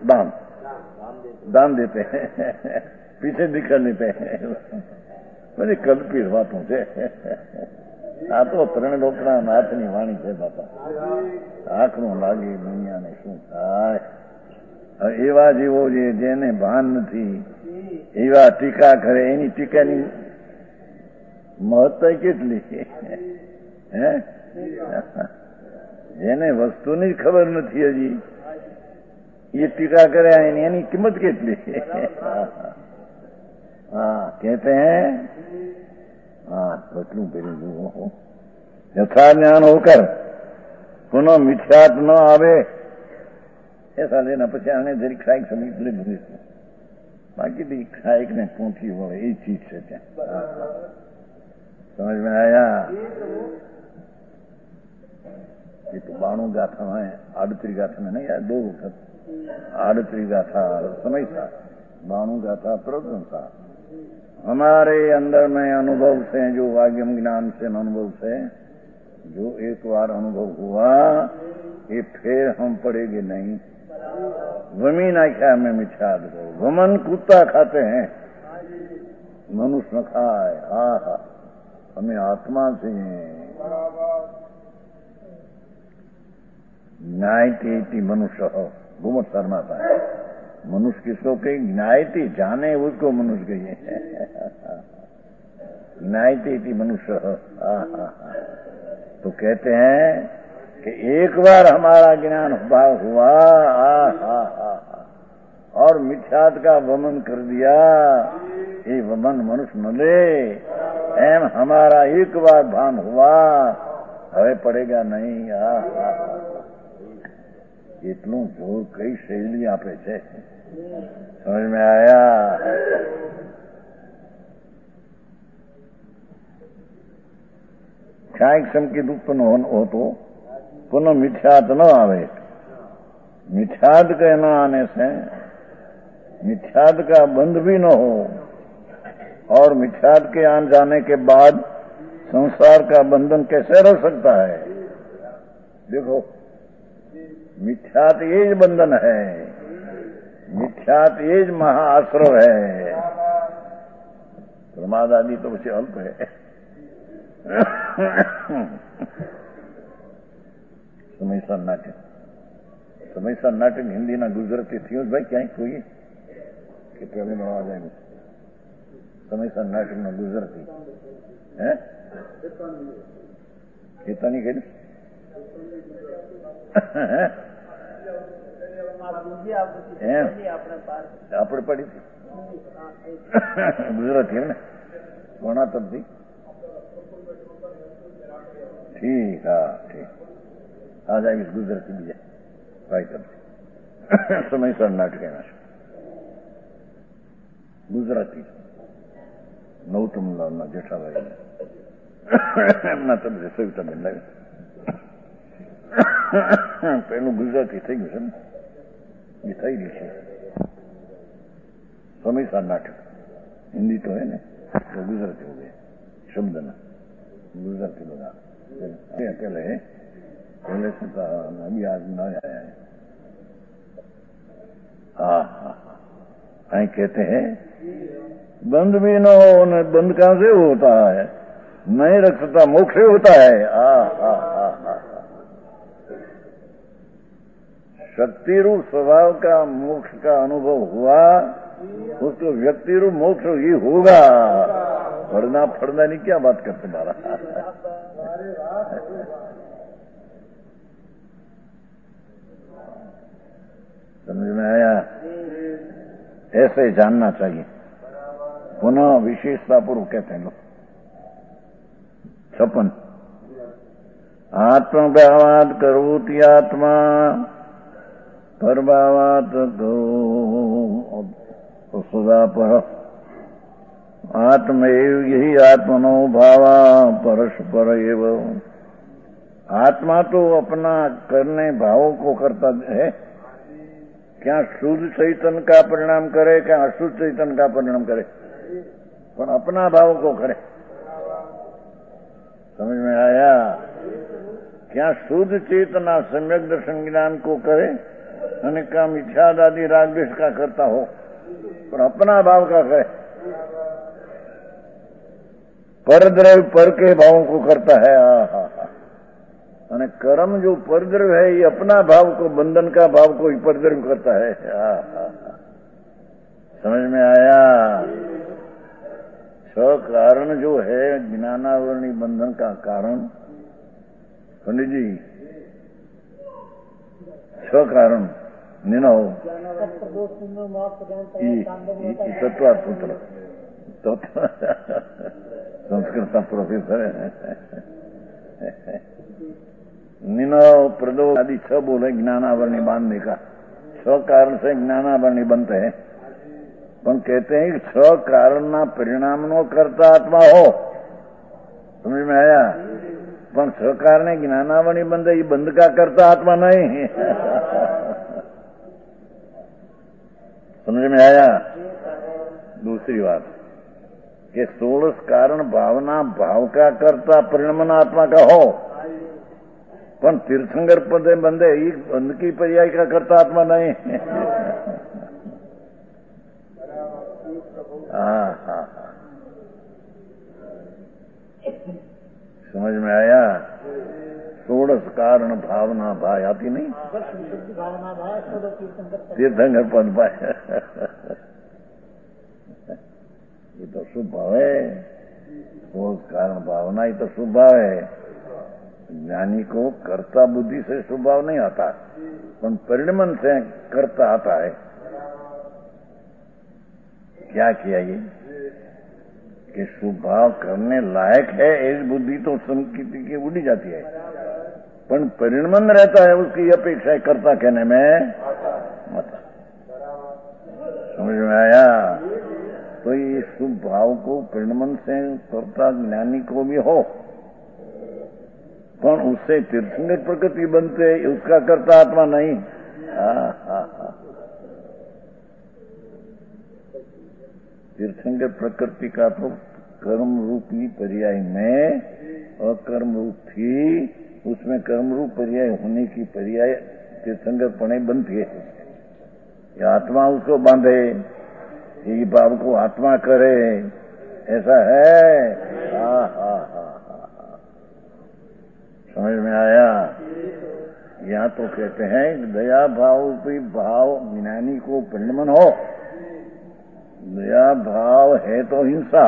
दान देते हैं. पीछे दीक्षा लेते हैं. બધી કલ્પિત વાતો છે. આ તો 3 લોકના નાથની વાણી છે બાપા. આંખનું લાગે દુનિયાને શું થાય. એવા જીવો જેને ભાન નથી એવા ટીકા કરે. એની ટીકાની મહત્તા કેટલી હે જેને વસ્તુની ખબર નથી હજી ये टीका करे यानी कीमत कितनी हाँ कहते हैं हाँ बतलू पेरी यथा ज्ञान होकर पुनः मिथ्यात न आवे ऐसा लेना પછી આને જરી ખાઈક સમીપ લીધું બાકી भी ખાઈક ને પહોંચી હોય એ ચીજ છે ત્યાં समझ में आया ये तो 92 गाथा है 38 गाथा में नहीं यार 2 वक्त 38 गाथा समय था 92 गाथा प्रवचन था हमारे अंदर में अनुभव से जो वाग्यम ज्ञान से अनुभव से जो एक बार अनुभव हुआ ये फिर हम पड़ेंगे नहीं वमी ना क्या में मिथ्या दो वमन कुत्ता खाते हैं मनुष्य न खाए हा हा हमें आत्मा से न्यायती मनुष्य हो घुमट शर्माता है मनुष्य किसको कही न्यायती जाने उसको मनुष्य कहिए न्यायती मनुष्य हो तो कहते हैं कि एक बार हमारा ज्ञान भाव हुआ और मिथ्यात का वमन कर दिया ये वमन मनुष्य न ले एम हमारा एक बार भान हुआ હવે પડેગા નહીં એટલું જોર કઈ શૈલી આપે છે સમજ में आया क्षायिक संकेत उत्पन्न हो तो पुनः मिथ्यात न आवे मिथ्यात के न आने से मिथ्यात का बंध भी न हो और मिथ्यात के आन जाने के बाद संसार का बंधन कैसे रह सकता है देखो मिथ्यात ये बंधन है मिथ्यात ये महाआश्रव है प्रमाद आदि तो उसे अल्प है સમયસર નાટક હિન્દી ના ગુજરાતી થયું ભાઈ ક્યાંય કોઈ કે પેલું અવાજ આવ્યું સમયસર નાટક નો ગુજરાતી હે ખેતાની કરી આપણે પડી હતી ગુજરાતી ને કોના તરફથી ठीक हाँ ठीक आ जाएगी गुजरती भी है भाई तब समय सर नाटक है गुजराती नौतम लाल जेठा भाई એમના તબ સવિતા બેન લાગે પેલું ગુજરાતી થઈ ગયું છે ને એ થઈ ગયું છે સમયસર નાટક હિન્દી તો હે ને તો ગુજરાતી હો ગયે શબ્દના ગુજરાતી બધા अकेले पहले से अभी आज न आया है हाँ कहते हैं बंद भी न हो बंद कहां से होता है नहीं रख सकता मोक्ष होता है शक्ति रूप स्वभाव का मोक्ष का अनुभव हुआ उसको व्यक्ति रूप मोक्ष ही होगा फड़ना फड़ना नहीं क्या बात करते मारा समझ में आया ऐसे जानना चाहिए पुनः विशेषता पूर्व कहते हैं लोग 56 आत्मभावात करोति आत्मा परभावात करो सदा पर आत्मैव यही आत्मनो भावा परस्पर एव आत्मा तो अपना करने भावों को करता है क्या शुद्ध चैतन्य का परिणाम करे क्या अशुद्ध चैतन्य का परिणाम करे पर अपना भाव को करे समझ में आया क्या शुद्ध चेतना सम्यक दर्शन ज्ञान को करे અને का मिथ्याद आदि राग द्वेष का करता हो पर अपना भाव का करे परद्रव्य पर के भावों को करता है અને कर्म जो परद्रव्य है ये अपना भाव को बंधन का भाव को ही परद्रव्य करता है समझ में आया कारण जो है ज्ञानावरणी बंधन का कारण, पंडित जी, कारण निनो तत्वात्पुत्र संस्कृत प्रोफेसर निनो प्रदोष आदि 6 बोले ज्ञानावरणी बांधने का। 6 कारण से ज्ञानावरणी बनते हैं, पण कहते हैं कि 6 कारण ना परिणाम नो करता आत्मा हो। समझ में आया? पण 6 कारण ज्ञानावरणी बंधे, ये बंध का करता आत्मा नहीं। समझ में आया? दूसरी बात कि 16 कारण भावना भाव का करता परिणमन आत्मा का हो, पण तीर्थंकर पदे बंधे ये बंध की पर्याय का करता आत्मा नहीं। हाँ, समझ में आया? 16 कारण भावना भाई आती नहीं, तीर्थंकर पद पाए। ये तो शुभ भाव है। 16 कारण भावना ही तो शुभ भाव है। ज्ञानी को कर्ता बुद्धि से शुभ भाव नहीं आता, पर परिणमन से कर्ता आता है। क्या किया ये कि शुभ भाव करने लायक है, ऐसी बुद्धि तो संकित की उड़ी जाती है, पर परिणमन रहता है, उसकी अपेक्षा कर्ता कहने में मत। समझ में आया? तो ये शुभ भाव को परिणमन से कर्ता ज्ञानी को भी हो, पर उससे तीर्थंकर प्रकृति बनते, उसका कर्ता आत्मा नहीं। तीर्थंकर प्रकृति का तो कर्म रूपी पर्याय में अकर्म रूप थी, उसमें कर्म रूप पर्याय होने की पर्याय तीर्थंकर पणे बनती है। ये आत्मा उसको बांधे, ये भाव को आत्मा करे, ऐसा है। समझ में आया? यहाँ तो कहते हैं दया भाव भी भाव ज्ञानी को परिणमन हो। दया भाव है तो हिंसा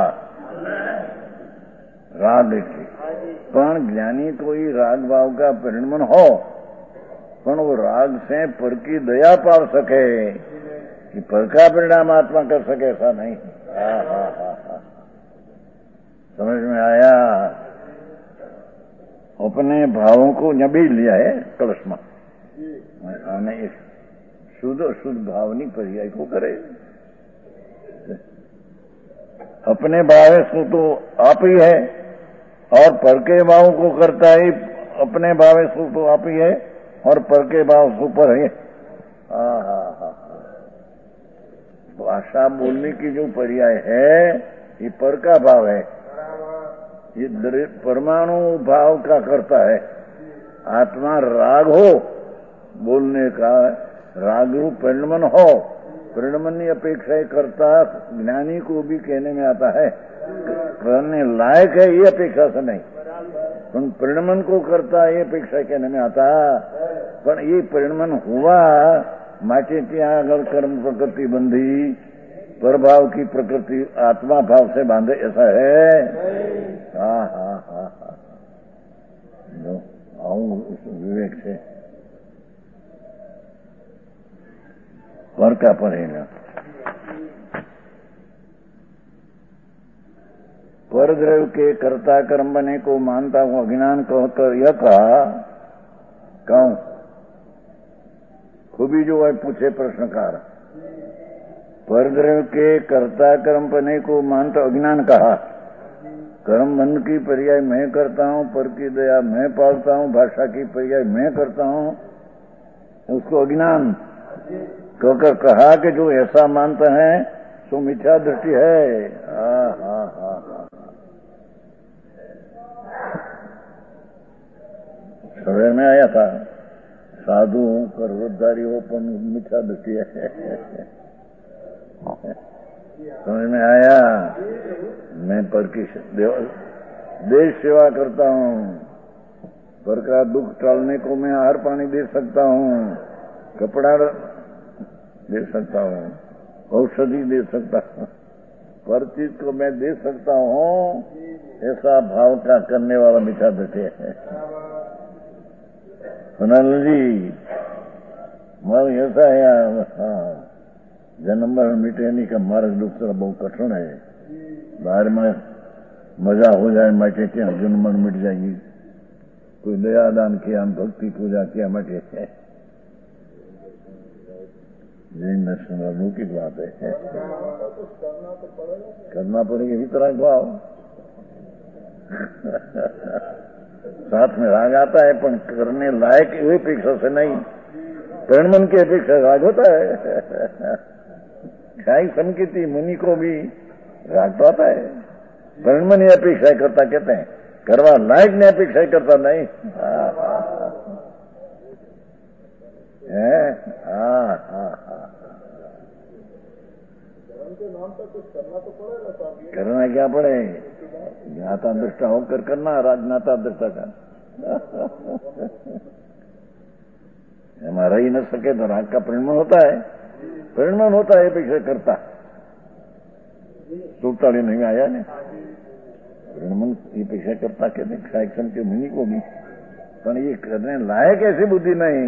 राग की, पर ज्ञानी को ही राग भाव का परिणमन हो, पर वो राग से पर की दया पाल सके कि पर का परिणाम आत्मा कर सके, ऐसा नहीं। समझ में आया? अपने भावों को नबी लिया है कलश में, शुद्ध भावनी पर्याय को करे। अपने भाव सु तो आप ही है, और पर के भाव को करता है। अपने भाव सु तो आप ही है, और पर के भाव सु पर है। भाषा बोलने की जो पर्याय है, ये पर का भाव है, ये परमाणु भाव का करता है। आत्मा राग हो बोलने का, राग रूप परिणमन हो, परिणमन की अपेक्षा करता ज्ञानी को भी कहने में आता है, करने लायक है ये अपेक्षा से नहीं, पर परिणमन को करता ये अपेक्षा कहने में आता। पर ये परिणमन हुआ माटे ત્યાં આગળ कर्म प्रकृति बंधी, परभाव की प्रकृति आत्मा भाव से बांधे, ऐसा है। हाँ। आऊं उस विवेक से पर का पड़ेगा। परद्रव्य के कर्ता कर्म बने को मानता हूं अज्ञान कहकर यह कहा, कहूं खूबी जो है पूछे प्रश्नकार। परद्रव्य के कर्ता कर्म बने को मानता अज्ञान कहा। कर्म बंध की पर्याय मैं करता हूं, पर की दया मैं पालता हूं, भाषा की पर्याय मैं करता हूं, उसको अज्ञान कहकर कहा कि जो ऐसा मानता है सो मिथ्या दृष्टि है। सवेर में आया था, साधु कर्मधारी हो पर मिथ्या दृष्टि है। समझ में आया? मैं पर की देश सेवा करता हूँ, पर का दुख टालने को मैं आहार पानी दे सकता हूँ, कपड़ा दे सकता हूँ, औषधि दे सकता हूँ, पर चीज को मैं दे सकता हूँ, ऐसा भाव का करने वाला मीठा बैठे है। सुनाल जी मार्ग ऐसा है, हाँ, जन्म मरण मिटे नहीं का मार्ग दूसरा बहुत कठिन है। बाहर में मजा हो जाए माटे क्या जन्म मरण मिट जाएगी। कोई दया दान किया, भक्ति पूजा किया मटे है। जैन दर्शन अलौकिक बात है। करना पड़ेगा इसी तरह भाव। साथ में राग आता है, पर करने लायक हुई अपेक्षा से नहीं, प्रणमन की अपेक्षा राग होता है। खाई संकेती मुनि को भी राग तो आता है, प्रणमन अपेक्षा करता कहते हैं, करवा लायक ने अपेक्षा करता नहीं। करना क्या पड़े, ज्ञाता दृष्टा होकर करना, राजनाता दृष्टा का हमारा ही न सके तो राग का परिणमन होता है। परिणमन होता है अपेक्षा करता, सूरताली नहीं आया ने परिणमन अपेक्षा करता कहते खायक्षण के मुनि को भी, पर ये करने लायक ऐसी बुद्धि नहीं।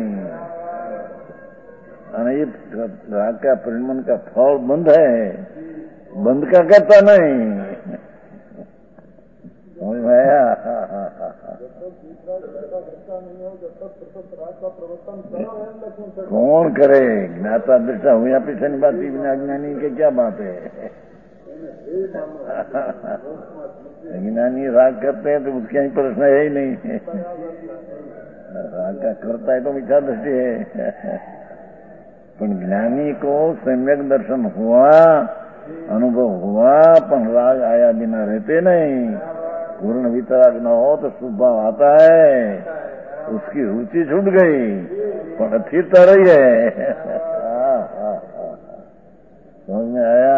ये राग का परिणमन का फल बंद है, बंद का करता नहीं। कौन करे, ज्ञाता दृष्टा हुआ पीछे नहीं बात, बिना ज्ञानी के क्या बात है। ज्ञानी राग करते हैं तो उसके ही प्रश्न है ही नहीं। राग का करता है तो मिथ्या दृष्टि है, पर ज्ञानी को सम्यक दर्शन हुआ, अनुभव हुआ, पर राग आया बिना रहते नहीं। पूर्ण वितराग न हो तो स्वभाव आता है, उसकी रुचि छूट गई पर अस्थिरता रही है। समझ में आया?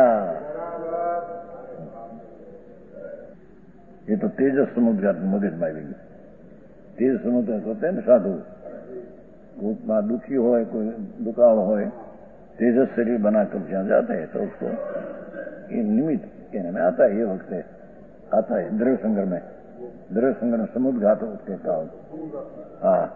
ये तो तेजस समुद्र मगज में आएगी। तेज समुद्र होते हैं ना साधु, उतना दुखी हो, कोई दुकाल हो, तेजस शरीर बनाकर जहाँ जाते हैं तो उसको ये निमित्त कहने में आता है। ये वक्त है, आता है द्रव्य संग्रह में, द्रव्य संग्रह में समुद्र घात उसके कारण। हाँ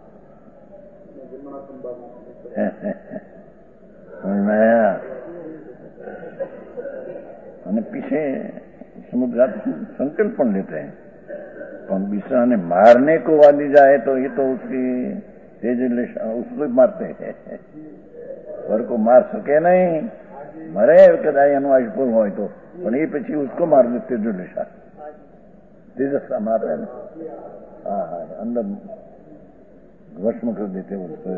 અને पीछे समुद्र घात संकल्प पण लेते हैं, पर दूसरा ने मारने को वाली जाए तो ये तो उसकी तेज उसको मारते हैं, पर को मार सके नहीं, मरे कदा एनु आयुष्य हो तो, पर ये पीछे उसको मार देते जो निशा तेजस्ता मार रहे ना। हाँ अंदर भस्म कर देते उसको।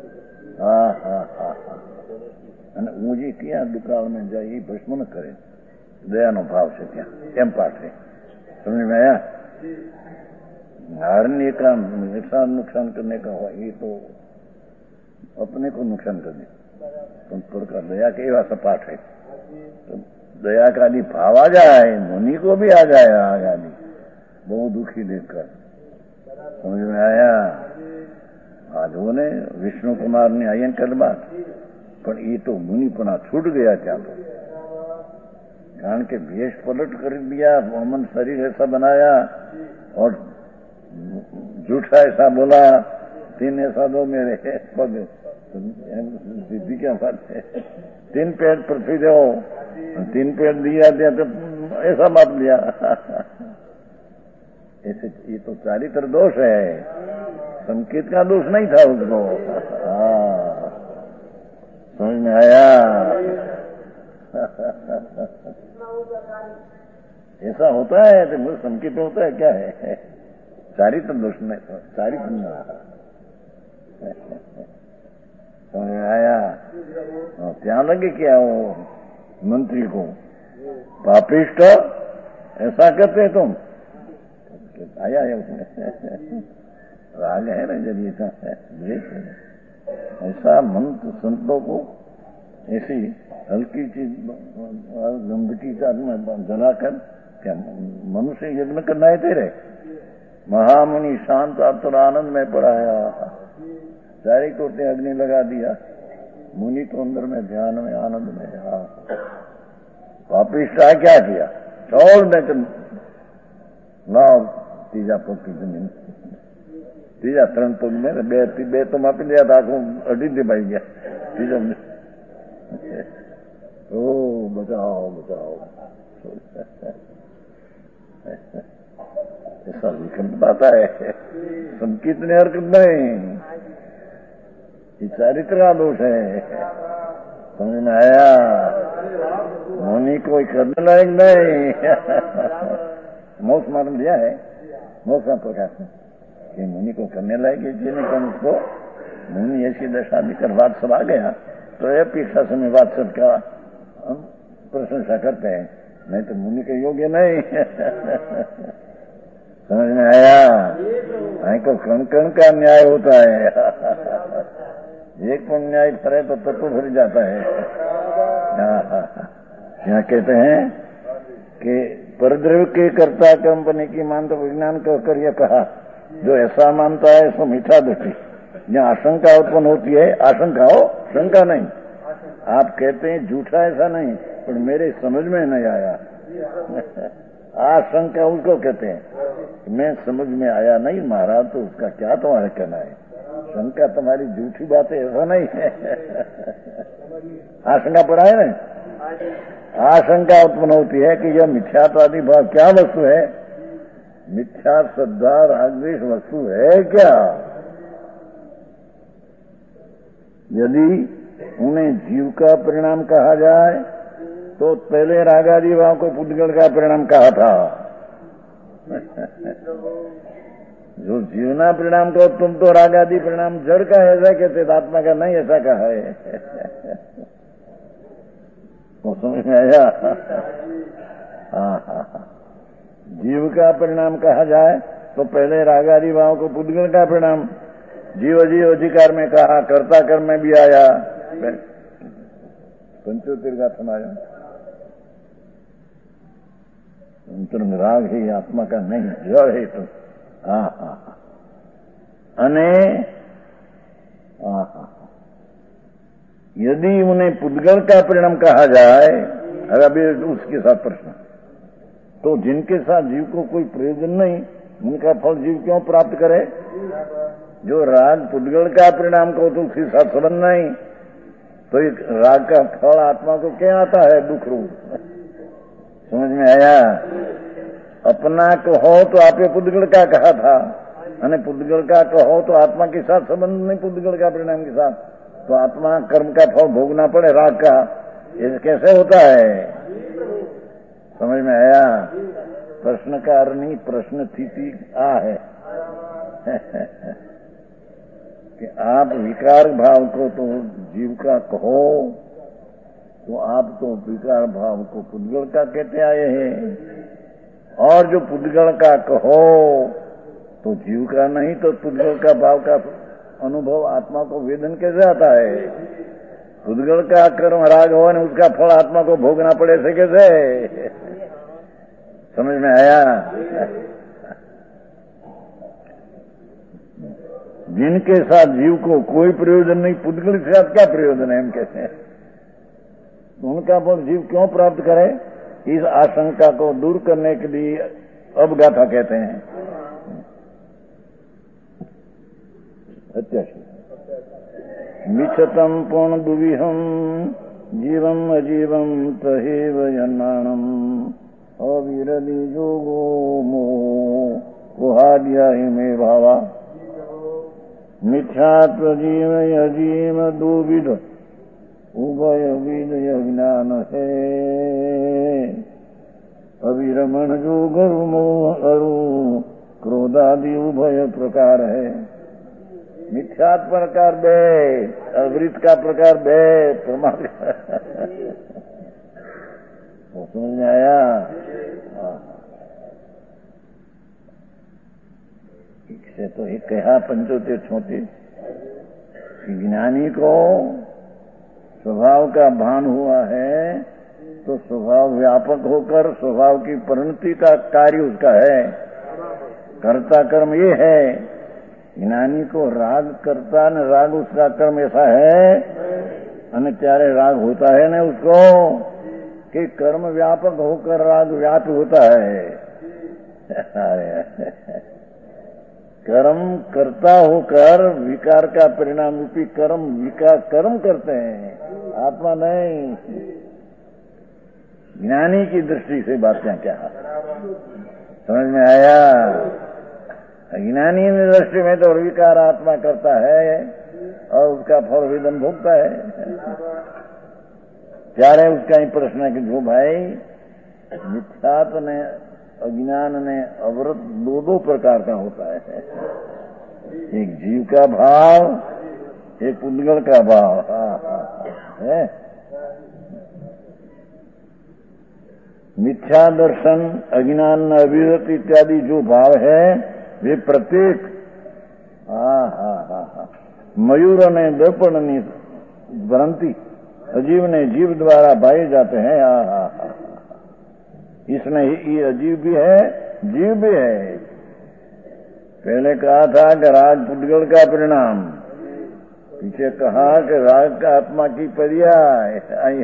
અને હું જે ત્યાં દુકાળમાં જાય એ ભસ્મ ન કરે, દયાનો ભાવ છે ત્યાં, એમ પાઠે समझ में आया? हारने का नुकसान करने का हुआ ये तो अपने को नुकसान करने, तो थोड़ा दया के वाला पाठ है। तो दया का आदि भाव आ जाए, मुनि को भी आ जाए राग आदि, बहुत दुखी देखकर। समझ में आया? आज वो ने विष्णु कुमार ने आयन कर बात, पर ये तो मुनिपना छूट गया क्या तो, कारण के वेश पलट कर दिया, मोहम्मद शरीर ऐसा बनाया और झूठा ऐसा बोला, 3 ऐसा दो मेरे पग, सिद्धि क्या बात है, 3 पैर पृथ्वी दो, 3 पैर दिया तो ऐसा माप लिया। ऐसे ये तो चारित्र दोष है, संकेत का दोष नहीं था उसको। समझ में आया? ऐसा होता है तो संकेत होता है, क्या है? चारित्र दोष नहीं, चारित्र नहीं रहा। समझ में आया? क्या लगे क्या वो मंत्री को पापिष्ट ऐसा कहते हैं तुम? आया है उसमें राग है ना, जब ये ऐसा मंत्र संतों को ऐसी हल्की चीज गंदगी का जलाकर क्या मनुष्य यज्ञ करना है तेरे? महामुनि शांत आतुर आनंद में पढ़ाया, सारी कोटे अग्नि लगा दिया, मुनि तो अंदर में ध्यान में आनंद में। वापिस आ क्या किया? छोड़ दे तुम लाओ तीजा पग की जमीन, तीजा 3 पग में बे तो मापी लिया था, अड़ी दबाई गया तीजा में। ओ बचाओ बचाओ, ऐसा लिखन बताता है। संकीर्त ने हरकत नहीं, ये चारित्र का दोष है। समझ में आया? मुनि कोई करने लायक नहीं। मोक्ष मार्ग दिया है, मोक्ष का प्रकाश में कि मुनि को करने लायक जिन्हें कम उसको मुनि ऐसी दशा दिकर वात्सव आ गया तो ये अपेक्षा समय वात्सव का हम प्रशंसा करते हैं, नहीं तो मुनि के योग्य नहीं। समझ में आया? आई को कण कण का न्याय होता है। एक पर न्याय करे तो तत्व भर जाता है। यहाँ कहते हैं कि परद्रव्य के कर्ता कंपनी की मान तो विज्ञान को कर यह कहा, जो ऐसा मानता है सो मीठा दृष्टि। जहाँ आशंका उत्पन्न होती है, आशंका हो शंका नहीं। आप कहते हैं झूठा ऐसा नहीं, पर मेरे समझ में नहीं आया। आशंका उसको कहते हैं, मैं समझ में आया नहीं महाराज, तो उसका क्या तुम्हारा कहना है? शंका तुम्हारी झूठी बात है ऐसा नहीं है। आशंका पड़ा है ना? आशंका उत्पन्न होती है कि यह मिथ्यात्वादी भाव क्या वस्तु है? मिथ्या श्रद्धा रागद्वेष वस्तु है क्या? यदि उन्हें जीव का परिणाम कहा जाए तो पहले रागादि भाव को पुद्गल का परिणाम कहा था। जो जीवना परिणाम को तुम तो रागादि परिणाम जड़ का ऐसा कहते, आत्मा का नहीं ऐसा कहा है। तो समझ में आया? हाँ, जीव का परिणाम कहा जाए तो पहले रागादि भाव को पुद्गल का परिणाम जीव जीव अधिकार में कहा, कर्ता कर्म में भी आया। पंचोत्तर का समाया अंतरंग राग है आत्मा का नहीं, जड़ है तो। अने यदि उन्हें पुद्गल का परिणाम कहा जाए, अभी उसके साथ प्रश्न, तो जिनके साथ जीव को कोई प्रयोजन नहीं, उनका फल जीव क्यों प्राप्त करे? जो राग पुद्गल का परिणाम को तो उसके साथ संबंध नहीं, तो एक राग का फल आत्मा को क्या आता है? दुख रूप। समझ में आया? अपना कहो तो आपने पुद्गल का कहा था, अने पुद्गल का कहो तो आत्मा के साथ संबंध नहीं, पुद्गल का परिणाम के साथ, तो आत्मा कर्म का फल भोगना पड़े राग का, ये कैसे होता है? समझ में आया? प्रश्न का अर्थ नहीं, प्रश्न स्थिति आ है कि आप विकार भाव को तो जीव का कहो, तो आप तो विकार भाव को पुद्गल का कहते आए हैं, और जो पुद्गल का कहो तो जीव का नहीं, तो पुद्गल का भाव का अनुभव आत्मा को वेदन कैसे आता है? पुद्गल का कर्म राग हो ने उसका फल आत्मा को भोगना पड़े से कैसे? समझ में आया? जिनके साथ जीव को कोई प्रयोजन नहीं, पुद्गल के साथ क्या प्रयोजन है हम कहते हैं, उनका फल जीव क्यों प्राप्त करे? इस आशंका को दूर करने के लिए अवगाथा कहते हैं। मिच्छतम पूर्ण दुविहम जीवम अजीवम तहेव यन्नाणम अविरली जोगो मोहाद्या में भावा मिथ्यात्व जीव अजीव दो विध उभय विदय ज्ञान है। अविरमण जो गर्व मोह अरु क्रोधादि उभय प्रकार है। मिथ्यात्व प्रकार बे, अवृत का प्रकार बे, प्रमाद समझ में आया? ठीक से तो एक कहा पंचोत्तर 34 ज्ञानी को स्वभाव का भान हुआ है तो स्वभाव व्यापक होकर स्वभाव की परिणति का कार्य उसका है, कर्ता कर्म ये है। ज्ञानी को राग करता न राग उसका कर्म ऐसा है, अने त्यारे राग होता है न उसको कि कर्म व्यापक होकर राग व्याप्त होता है। कर्म करता होकर विकार का परिणाम रूपी कर्म करते हैं, आत्मा नहीं। ज्ञानी की दृष्टि से बातें क्या समझ में आया? अज्ञानी की दृष्टि में तो विकार आत्मा करता है और उसका फल वेदन भोगता है। ત્યારે उसका ही प्रश्न है कि जो भाई मिथ्यात ने अज्ञान ने अवृत दो प्रकार का होता है, एक जीव का भाव, एक पुद्गल का भाव है। मिथ्या दर्शन, अज्ञान, अविरत इत्यादि जो भाव है वे प्रत्येक मयूर ने दर्पण ની भ्रांति अजीव ने जीव द्वारा पाए जाते हैं। इसमें ये अजीव भी है, जीव भी है। पहले कहा था कि राग पुद्गल का परिणाम, पीछे कहा कि राग का आत्मा की पर्याय।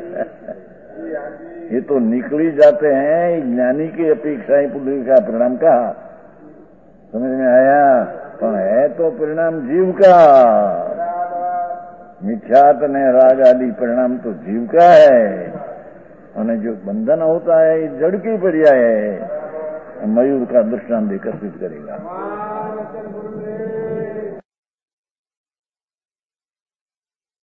ये तो निकली जाते हैं, ज्ञानी की अपेक्षा ही पुद्गल का परिणाम कहा। समझ में आया? पर है तो परिणाम जीव का। मिथ्यात ने राग आदि परिणाम तो जीव का है, और जो बंधन होता है ये जड़ की पर्याय है। मयूर का दृष्टांत देकर सिद्ध करेगा।